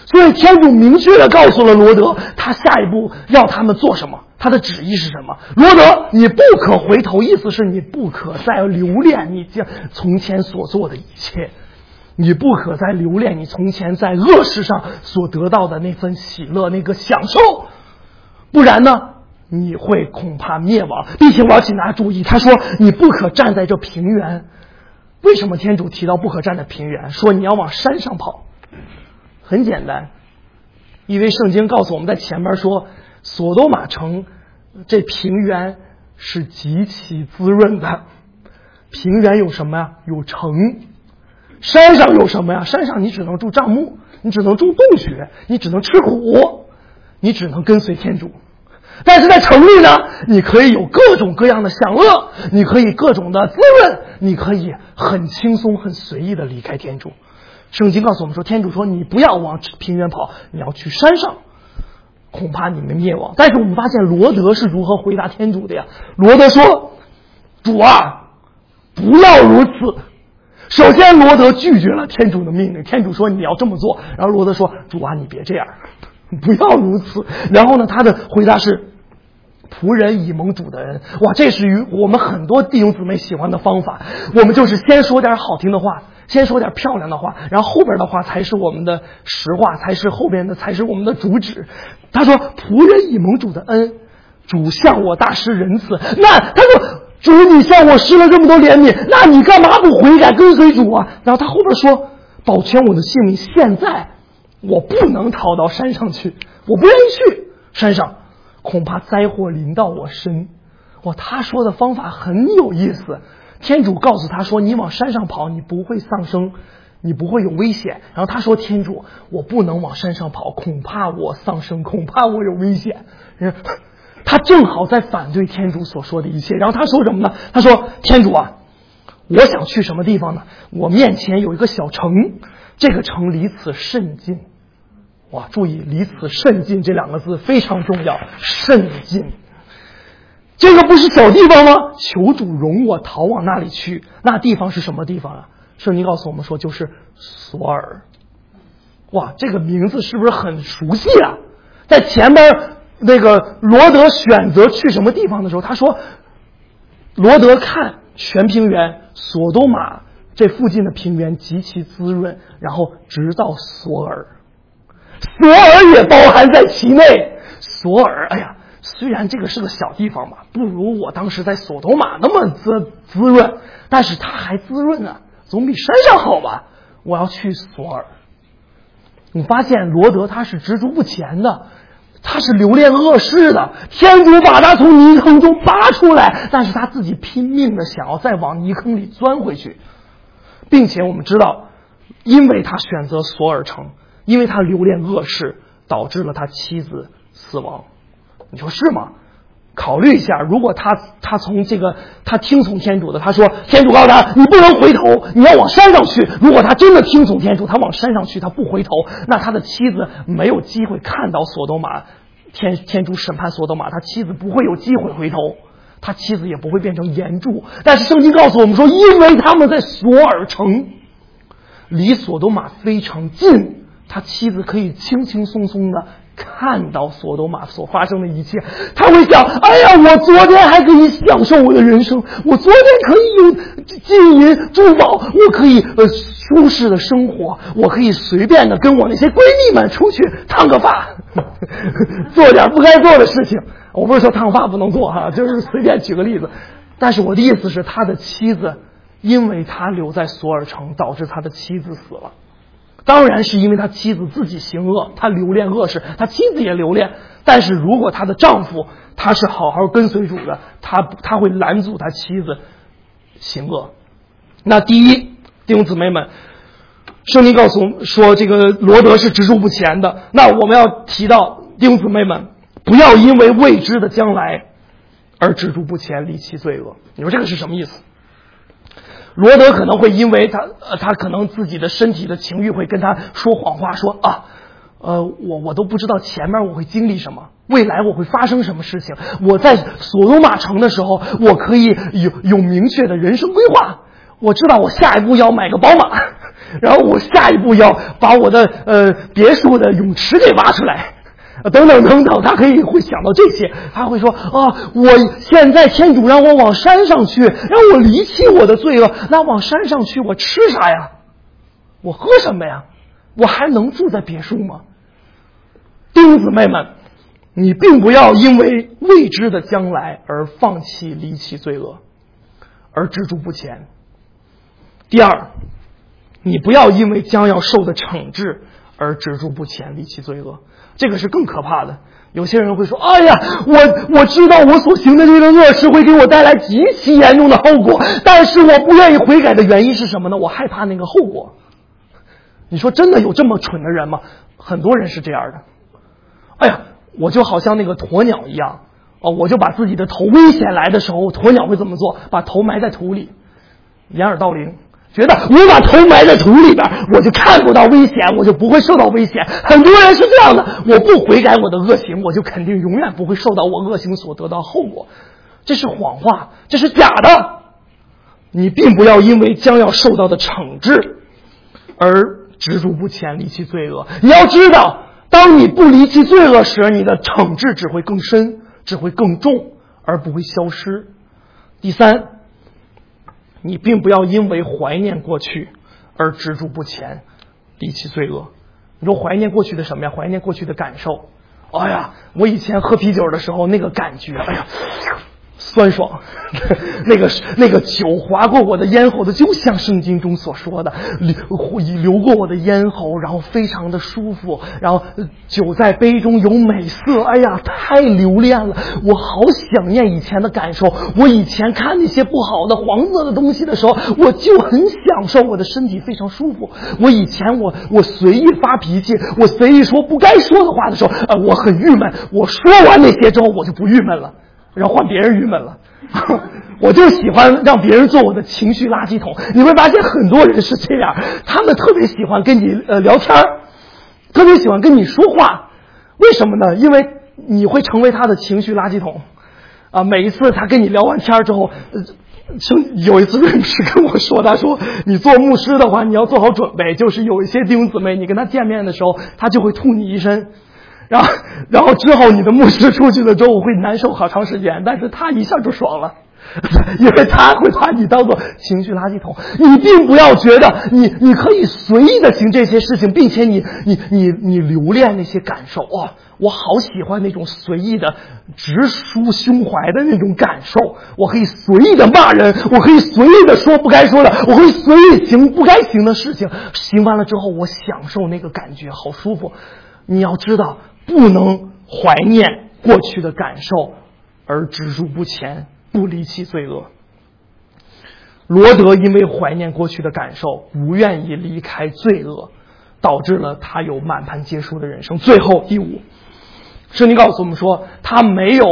所以天主明确地告诉了罗德，他下一步要他们做什么，他的旨意是什么。罗德，你不可回头，意思是你不可再留恋你从前所做的一切，你不可再留恋你从前在恶事上所得到的那份喜乐，那个享受，不然呢你会恐怕灭亡。并且我要请大家注意，他说你不可站在这平原。为什么天主提到不可站在平原，说你要往山上跑？很简单，因为圣经告诉我们在前面说，索多玛城这平原是极其滋润的。平原有什么呀？有城。山上有什么呀？山上你只能住帐幕，你只能住洞穴，你只能吃苦，你只能跟随天主。但是在城里呢，你可以有各种各样的享乐，你可以各种的滋润，你可以很轻松很随意的离开天主。圣经告诉我们说，天主说你不要往平原跑，你要去山上，恐怕你们灭亡。但是我们发现罗德是如何回答天主的呀？罗德说，主啊，不要如此。首先罗德拒绝了天主的命令，天主说你要这么做，然后罗德说，主啊，你别这样，不要如此。然后呢，他的回答是，仆人以蒙主的恩。哇，这是我们很多弟兄姊妹喜欢的方法。我们就是先说点好听的话，先说点漂亮的话，然后后边的话才是我们的实话，才是后边的才是我们的主旨。他说仆人以蒙主的恩，主向我大施仁慈。那他说主，你向我施了这么多怜悯，那你干嘛不悔改跟随主啊？然后他后边说，保全我的性命，现在我不能逃到山上去，我不愿意去山上，恐怕灾祸临到我身。哇，他说的方法很有意思。天主告诉他说，你往山上跑，你不会丧生，你不会有危险。然后他说，天主，我不能往山上跑，恐怕我丧生，恐怕我有危险。他正好在反对天主所说的一切。然后他说什么呢？他说，天主啊，我想去什么地方呢？我面前有一个小城，这个城离此甚近。哇，注意离此甚近这两个字非常重要，甚近。这个不是小地方吗？求主容我逃往那里去。那地方是什么地方啊？圣经告诉我们说，就是索尔。哇，这个名字是不是很熟悉啊？在前边那个罗德选择去什么地方的时候，他说，罗德看全平原索多玛这附近的平原极其滋润，然后直到索尔。索尔也包含在其内。索尔，哎呀，虽然这个是个小地方嘛，不如我当时在索多玛那么滋润，但是它还滋润啊，总比山上好吧。我要去索尔。你发现罗德他是执着不前的，他是留恋恶事的。天主把他从泥坑中拔出来，但是他自己拼命的想要再往泥坑里钻回去。并且我们知道，因为他选择索尔城，因为他留恋恶事，导致了他妻子死亡。你说是吗？考虑一下，如果他从这个他听从天主的，他说天主告诉他你不能回头，你要往山上去。如果他真的听从天主，他往山上去，他不回头，那他的妻子没有机会看到索多玛，天主审判索多玛，他妻子不会有机会回头，他妻子也不会变成岩柱。但是圣经告诉我们说，因为他们在索尔城离索多玛非常近，他妻子可以轻轻松松的看到索多玛所发生的一切。他会想，哎呀，我昨天还可以享受我的人生，我昨天可以有金银珠宝，我可以舒适的生活，我可以随便的跟我那些闺蜜们出去烫个发做点不该做的事情。我不是说烫发不能做哈，就是随便举个例子。但是我的意思是，他的妻子因为他留在索尔城，导致他的妻子死了。当然是因为他妻子自己行恶，他留恋恶事，他妻子也留恋。但是如果他的丈夫他是好好跟随主的，他会拦阻他妻子行恶。那第一，弟兄姊妹们，圣经告诉我们说，这个罗德是执着不前的。那我们要提到，弟兄姊妹们，不要因为未知的将来而执着不前，离弃罪恶。你说这个是什么意思？罗德可能会因为他可能自己的身体的情欲会跟他说谎话，说啊，我都不知道前面我会经历什么，未来我会发生什么事情。我在索多玛城的时候，我可以有明确的人生规划，我知道我下一步要买个宝马， 然后我下一步要把我的别墅的泳池给挖出来，等等等等，他会想到这些，他会说啊，我现在天主让我往山上去，让我离弃我的罪恶，那往山上去我吃啥呀？我喝什么呀？我还能住在别墅吗？弟兄姊妹们，你并不要因为未知的将来而放弃离弃罪恶，而止住不前。第二，你不要因为将要受的惩治而止住不前，离弃罪恶，这个是更可怕的。有些人会说，哎呀，我知道我所行的这个恶事会给我带来极其严重的后果，但是我不愿意悔改的原因是什么呢？我害怕那个后果。你说真的有这么蠢的人吗？很多人是这样的。哎呀，我就好像那个鸵鸟一样，我就把自己的头，危险来的时候，鸵鸟会怎么做？把头埋在土里，掩耳盗铃，觉得我把头埋在土里边，我就看不到危险，我就不会受到危险。很多人是这样的，我不悔改我的恶行，我就肯定永远不会受到我恶行所得到后果。这是谎话，这是假的。你并不要因为将要受到的惩治而止住不前，离弃罪恶。你要知道，当你不离弃罪恶时，你的惩治只会更深，只会更重，而不会消失。第三，你并不要因为怀念过去而止住不前，离弃罪恶。你说怀念过去的什么呀？怀念过去的感受。哎呀，我以前喝啤酒的时候那个感觉，哎呀，酸爽，那个酒划过我的咽喉的，就像圣经中所说的，流过我的咽喉，然后非常的舒服，然后酒在杯中有美色，哎呀，太留恋了，我好想念以前的感受。我以前看那些不好的黄色的东西的时候，我就很享受，我的身体非常舒服。我以前我随意发脾气，我随意说不该说的话的时候，我很郁闷。我说完那些之后，我就不郁闷了。然后换别人郁闷了，我就喜欢让别人做我的情绪垃圾桶。你会发现很多人是这样，他们特别喜欢跟你聊天，特别喜欢跟你说话。为什么呢？因为你会成为他的情绪垃圾桶啊！每一次他跟你聊完天之后，有一次瑞牧师跟我说，他说你做牧师的话，你要做好准备，就是有一些弟兄姊妹，你跟他见面的时候，他就会吐你一身。然后之后你的牧师出去了之后会难受好长时间，但是他一下就爽了，因为他会把你当做情绪垃圾桶。你并不要觉得你可以随意的行这些事情，并且你留恋那些感受。哇，我好喜欢那种随意的直抒胸怀的那种感受。我可以随意的骂人，我可以随意的说不该说的，我可以随意行不该行的事情，行完了之后我享受那个感觉，好舒服。你要知道，不能怀念过去的感受而止住不前，不离弃罪恶。罗德因为怀念过去的感受，不愿意离开罪恶，导致了他有满盘皆输的人生。最后第五，圣经告诉我们说，他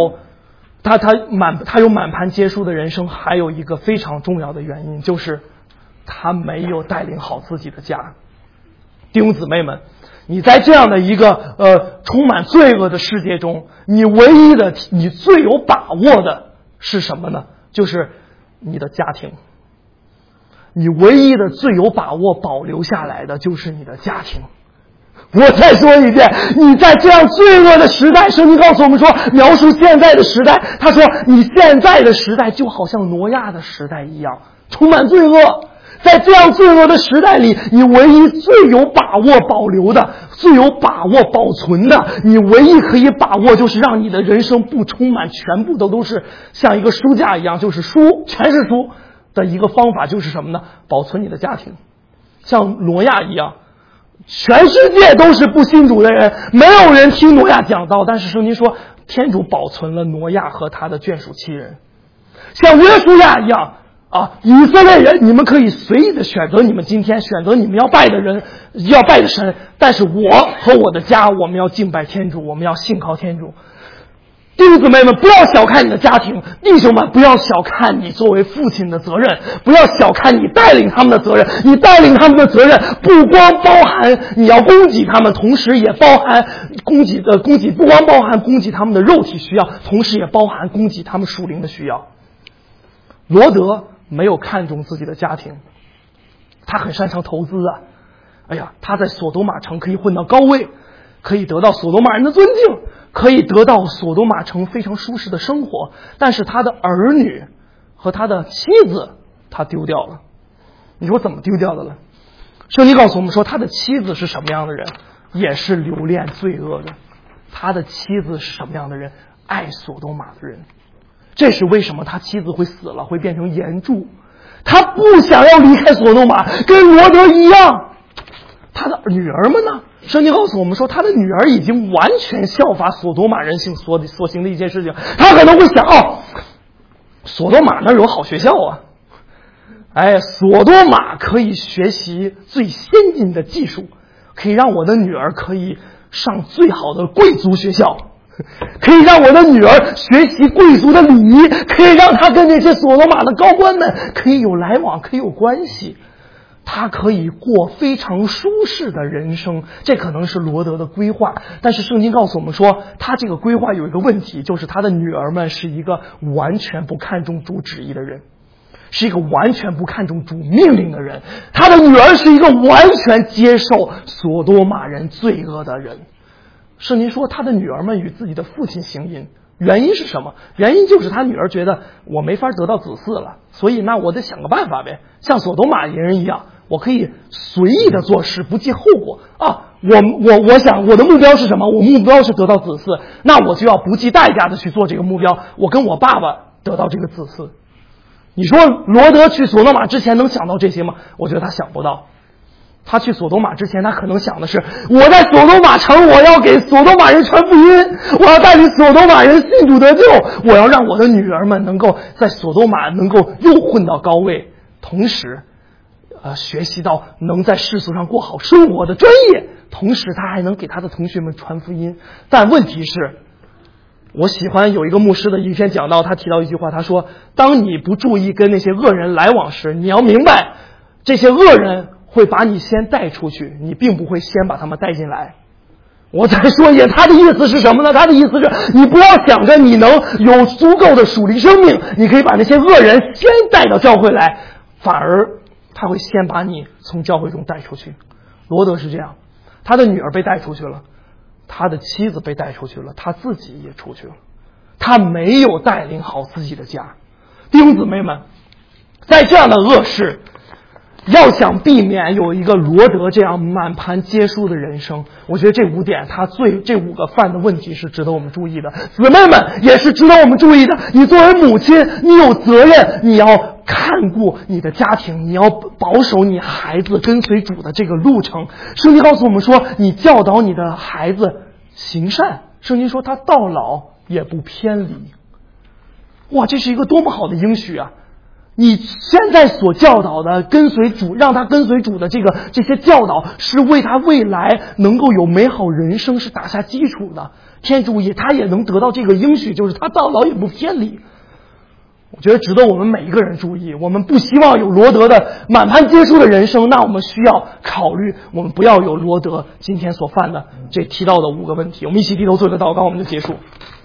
有满盘皆输的人生，还有一个非常重要的原因，就是他没有带领好自己的家。弟兄姊妹们，你在这样的一个充满罪恶的世界中，你最有把握的是什么呢？就是你的家庭。你唯一的最有把握保留下来的就是你的家庭。我再说一遍，你在这样罪恶的时代，圣经告诉我们说，描述现在的时代，他说你现在的时代就好像挪亚的时代一样，充满罪恶。在这样罪恶的时代里，你唯一最有把握保留的，最有把握保存的，你唯一可以把握就是让你的人生不充满全部的都是像一个书架一样，就是书，全是书的一个方法，就是什么呢？保存你的家庭。像挪亚一样，全世界都是不信主的人，没有人听挪亚讲道，但是圣经说天主保存了挪亚和他的眷属7人。像约书亚一样以色列人，你们可以随意的选择你们今天选择你们要拜的人，要拜的神，但是我和我的家，我们要敬拜天主，我们要信靠天主。弟兄姊妹们，不要小看你的家庭，弟兄们，不要小看你作为父亲的责任，不要小看你带领他们的责任。你带领他们的责任不光包含你要供给他们，同时也包含供给，不光包含供给他们的肉体需要，同时也包含供给他们属灵的需要。罗德没有看重自己的家庭， 他很擅长投资啊。哎呀，他在索多玛城可以混到高位，可以得到索多玛人的尊敬，可以得到索多玛城非常舒适的生活，但是他的儿女和他的妻子他丢掉了。你说怎么丢掉的了？圣经告诉我们说，他的妻子是什么样的人？也是留恋罪恶的。他的妻子是什么样的人？爱索多玛的人。这是为什么他妻子会死了，会变成盐柱。他不想要离开索多玛，跟罗德一样。他的女儿们呢？圣经告诉我们说，他的女儿已经完全效法索多玛人所行的一件事情。他可能会想，索多玛那有好学校啊，索多玛可以学习最先进的技术，可以让我的女儿可以上最好的贵族学校，可以让我的女儿学习贵族的礼仪，可以让她跟那些索多玛的高官们可以有来往，可以有关系。他可以过非常舒适的人生，这可能是罗德的规划。但是圣经告诉我们说，他这个规划有一个问题，就是他的女儿们是一个完全不看重主旨意的人，是一个完全不看重主命令的人。他的女儿是一个完全接受索多玛人罪恶的人。圣经说他的女儿们与自己的父亲行淫，原因是什么？原因就是他女儿觉得我没法得到子嗣了，所以那我得想个办法呗，像索多玛人一样，我可以随意的做事，不计后果啊！我想我的目标是什么？我目标是得到子嗣，那我就要不计代价的去做这个目标。我跟我爸爸得到这个子嗣。你说罗德去索多玛之前能想到这些吗？我觉得他想不到。他去索多玛之前，他可能想的是，我在索多玛城，我要给索多玛人传福音，我要带领索多玛人信主得救，我要让我的女儿们能够在索多玛能够又混到高位，同时学习到能在世俗上过好生活的专业，同时他还能给他的同学们传福音。但问题是，我喜欢有一个牧师的一篇讲道，他提到一句话，他说，当你不注意跟那些恶人来往时，你要明白这些恶人会把你先带出去，你并不会先把他们带进来。我再说一遍，他的意思是什么呢？他的意思是，你不要想着你能有足够的属灵生命，你可以把那些恶人先带到教会来，反而他会先把你从教会中带出去。罗德是这样，他的女儿被带出去了，他的妻子被带出去了，他自己也出去了，他没有带领好自己的家。弟兄姊妹们，在这样的恶事，要想避免有一个罗德这样满盘皆输的人生，我觉得这5点，这5个犯的问题是值得我们注意的。姊妹们也是值得我们注意的。你作为母亲，你有责任，你要看顾你的家庭，你要保守你孩子跟随主的这个路程。圣经告诉我们说，你教导你的孩子行善，圣经说他到老也不偏离。哇，这是一个多么好的应许啊！你现在所教导的跟随主，让他跟随主的这些教导，是为他未来能够有美好人生是打下基础的。天主他也能得到这个应许，就是他到老也不偏离。我觉得值得我们每一个人注意。我们不希望有罗德的满盘皆输的人生，那我们需要考虑，我们不要有罗德今天所犯的这提到的5个问题。我们一起低头做一个祷告，我们就结束。